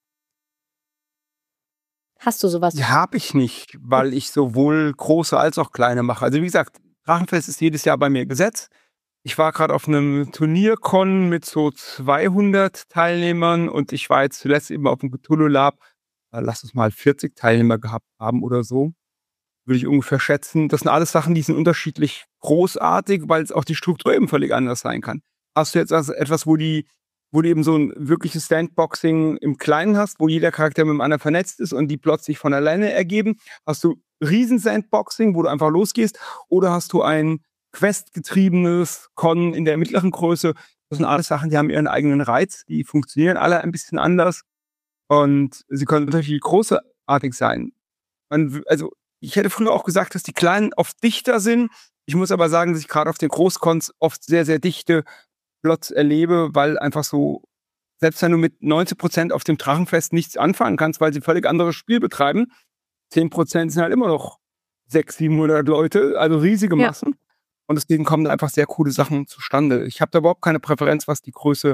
Hast du sowas?
Ja, habe ich nicht, weil ich sowohl große als auch kleine mache. Also wie gesagt, Drachenfest ist jedes Jahr bei mir Gesetz. Ich war gerade auf einem Turniercon mit so 200 Teilnehmern und ich war jetzt zuletzt eben auf dem Cthulhu Lab. Lass uns mal 40 Teilnehmer gehabt haben oder so. Würde ich ungefähr schätzen. Das sind alles Sachen, die sind unterschiedlich großartig, weil es auch die Struktur eben völlig anders sein kann. Hast du jetzt also etwas, wo du eben so ein wirkliches Sandboxing im Kleinen hast, wo jeder Charakter mit dem anderen vernetzt ist und die Plots sich von alleine ergeben? Hast du Riesen-Sandboxing, wo du einfach losgehst? Oder hast du ein questgetriebenes Con in der mittleren Größe? Das sind alles Sachen, die haben ihren eigenen Reiz. Die funktionieren alle ein bisschen anders. Und sie können natürlich großartig sein. Also ich hätte früher auch gesagt, dass die Kleinen oft dichter sind. Ich muss aber sagen, dass ich gerade auf den Großcons oft sehr, sehr dichte Plots erlebe, weil einfach so, selbst wenn du mit 90% auf dem Drachenfest nichts anfangen kannst, weil sie völlig anderes Spiel betreiben, 10% sind halt immer noch 600, 700 Leute, also riesige Massen. Und deswegen kommen da einfach sehr coole Sachen zustande. Ich habe da überhaupt keine Präferenz, was die Größe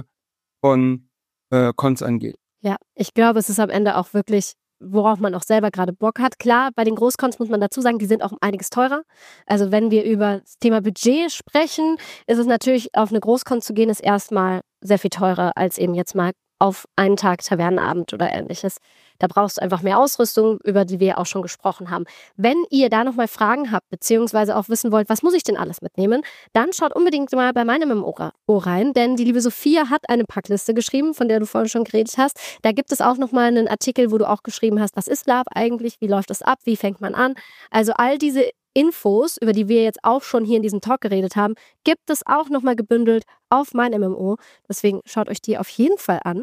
von Cons angeht.
Ja, ich glaube, es ist am Ende auch wirklich, worauf man auch selber gerade Bock hat. Klar, bei den Großcons muss man dazu sagen, die sind auch um einiges teurer. Also wenn wir über das Thema Budget sprechen, ist es natürlich, auf eine Großcon zu gehen, ist erstmal sehr viel teurer als eben jetzt mal auf einen Tag Tavernenabend oder ähnliches. Da brauchst du einfach mehr Ausrüstung, über die wir auch schon gesprochen haben. Wenn ihr da nochmal Fragen habt, beziehungsweise auch wissen wollt, was muss ich denn alles mitnehmen, dann schaut unbedingt mal bei meinem MMO rein, denn die liebe Sophia hat eine Packliste geschrieben, von der du vorhin schon geredet hast. Da gibt es auch nochmal einen Artikel, wo du auch geschrieben hast, was ist LARP eigentlich, wie läuft das ab, wie fängt man an. Also all diese Infos, über die wir jetzt auch schon hier in diesem Talk geredet haben, gibt es auch nochmal gebündelt auf mein MMO. Deswegen schaut euch die auf jeden Fall an.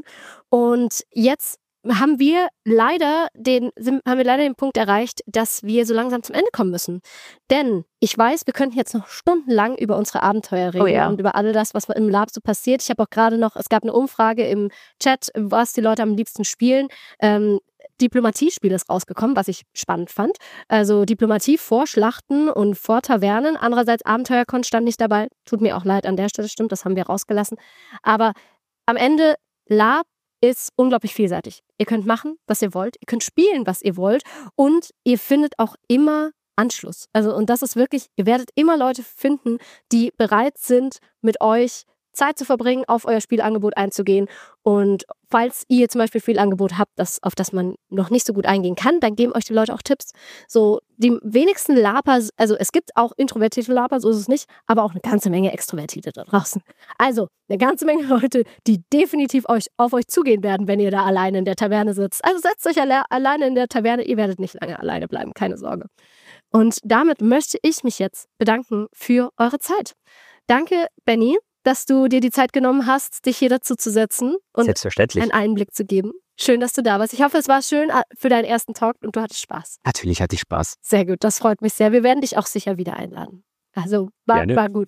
Und jetzt haben wir leider den Punkt erreicht, dass wir so langsam zum Ende kommen müssen. Denn ich weiß, wir könnten jetzt noch stundenlang über unsere Abenteuer reden und über all das, was im LARP so passiert. Ich habe auch gerade noch, es gab eine Umfrage im Chat, was die Leute am liebsten spielen. Diplomatiespiel ist rausgekommen, was ich spannend fand. Also Diplomatie vor Schlachten und vor Tavernen. Andererseits Abenteuerkon stand nicht dabei. Tut mir auch leid an der Stelle, stimmt, das haben wir rausgelassen. Aber am Ende, LARP ist unglaublich vielseitig. Ihr könnt machen, was ihr wollt. Ihr könnt spielen, was ihr wollt. Und ihr findet auch immer Anschluss. Also, und das ist wirklich, ihr werdet immer Leute finden, die bereit sind, mit euch Zeit zu verbringen, auf euer Spielangebot einzugehen. Und falls ihr zum Beispiel Spielangebot habt, auf das man noch nicht so gut eingehen kann, dann geben euch die Leute auch Tipps. So, die wenigsten LARPer, also es gibt auch introvertierte LARPer, so ist es nicht, aber auch eine ganze Menge Extrovertierte da draußen. Also, eine ganze Menge Leute, die definitiv auf euch zugehen werden, wenn ihr da alleine in der Taverne sitzt. Also setzt euch alleine in der Taverne, ihr werdet nicht lange alleine bleiben, keine Sorge. Und damit möchte ich mich jetzt bedanken für eure Zeit. Danke, Benny, dass du dir die Zeit genommen hast, dich hier dazu zu setzen und
Selbstverständlich.
einen Einblick zu geben. Schön, dass du da warst. Ich hoffe, es war schön für deinen ersten Talk und du hattest Spaß.
Natürlich hatte ich Spaß.
Sehr gut, das freut mich sehr. Wir werden dich auch sicher wieder einladen. Also, war gut.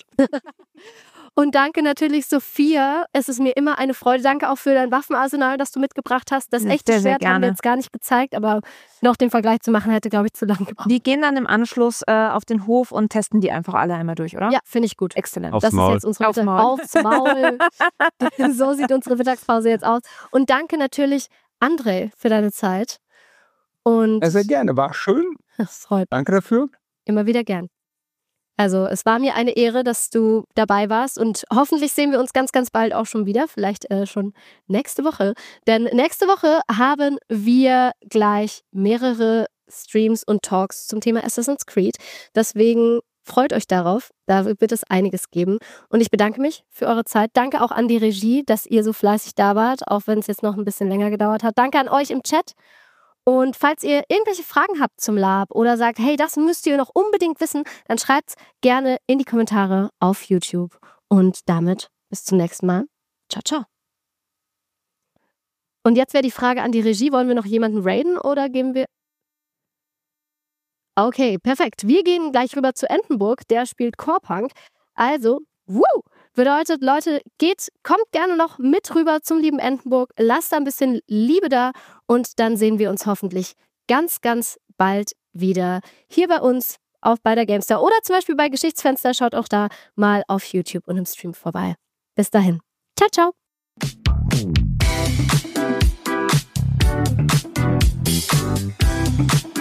Und danke natürlich, Sophia. Es ist mir immer eine Freude. Danke auch für dein Waffenarsenal, das du mitgebracht hast. Das echte Schwert haben wir jetzt gar nicht gezeigt, aber noch den Vergleich zu machen, hätte, glaube ich, zu lange gebraucht.
Wir gehen dann im Anschluss auf den Hof und testen die einfach alle einmal durch, oder?
Ja, finde ich gut.
Exzellent.
Aufs Maul.
Ist jetzt unsere Aufs Maul. So sieht unsere Mittagspause jetzt aus. Und danke natürlich, André, für deine Zeit. Und
Sehr gerne, war schön.
Das freut mich.
Danke dafür.
Immer wieder gern. Also es war mir eine Ehre, dass du dabei warst und hoffentlich sehen wir uns ganz, ganz bald auch schon wieder, vielleicht schon nächste Woche. Denn nächste Woche haben wir gleich mehrere Streams und Talks zum Thema Assassin's Creed. Deswegen freut euch darauf, da wird es einiges geben. Und ich bedanke mich für eure Zeit. Danke auch an die Regie, dass ihr so fleißig da wart, auch wenn es jetzt noch ein bisschen länger gedauert hat. Danke an euch im Chat. Und falls ihr irgendwelche Fragen habt zum LARP oder sagt, hey, das müsst ihr noch unbedingt wissen, dann schreibt es gerne in die Kommentare auf YouTube. Und damit bis zum nächsten Mal. Ciao, ciao. Und jetzt wäre die Frage an die Regie, wollen wir noch jemanden raiden oder geben wir... Okay, perfekt. Wir gehen gleich rüber zu Entenburg, der spielt Corepunk. Also, bedeutet, Leute, kommt gerne noch mit rüber zum lieben Entenburg, lasst da ein bisschen Liebe da und dann sehen wir uns hoffentlich ganz, ganz bald wieder hier bei uns bei der GameStar oder zum Beispiel bei Geschichtsfenster. Schaut auch da mal auf YouTube und im Stream vorbei. Bis dahin. Ciao, ciao.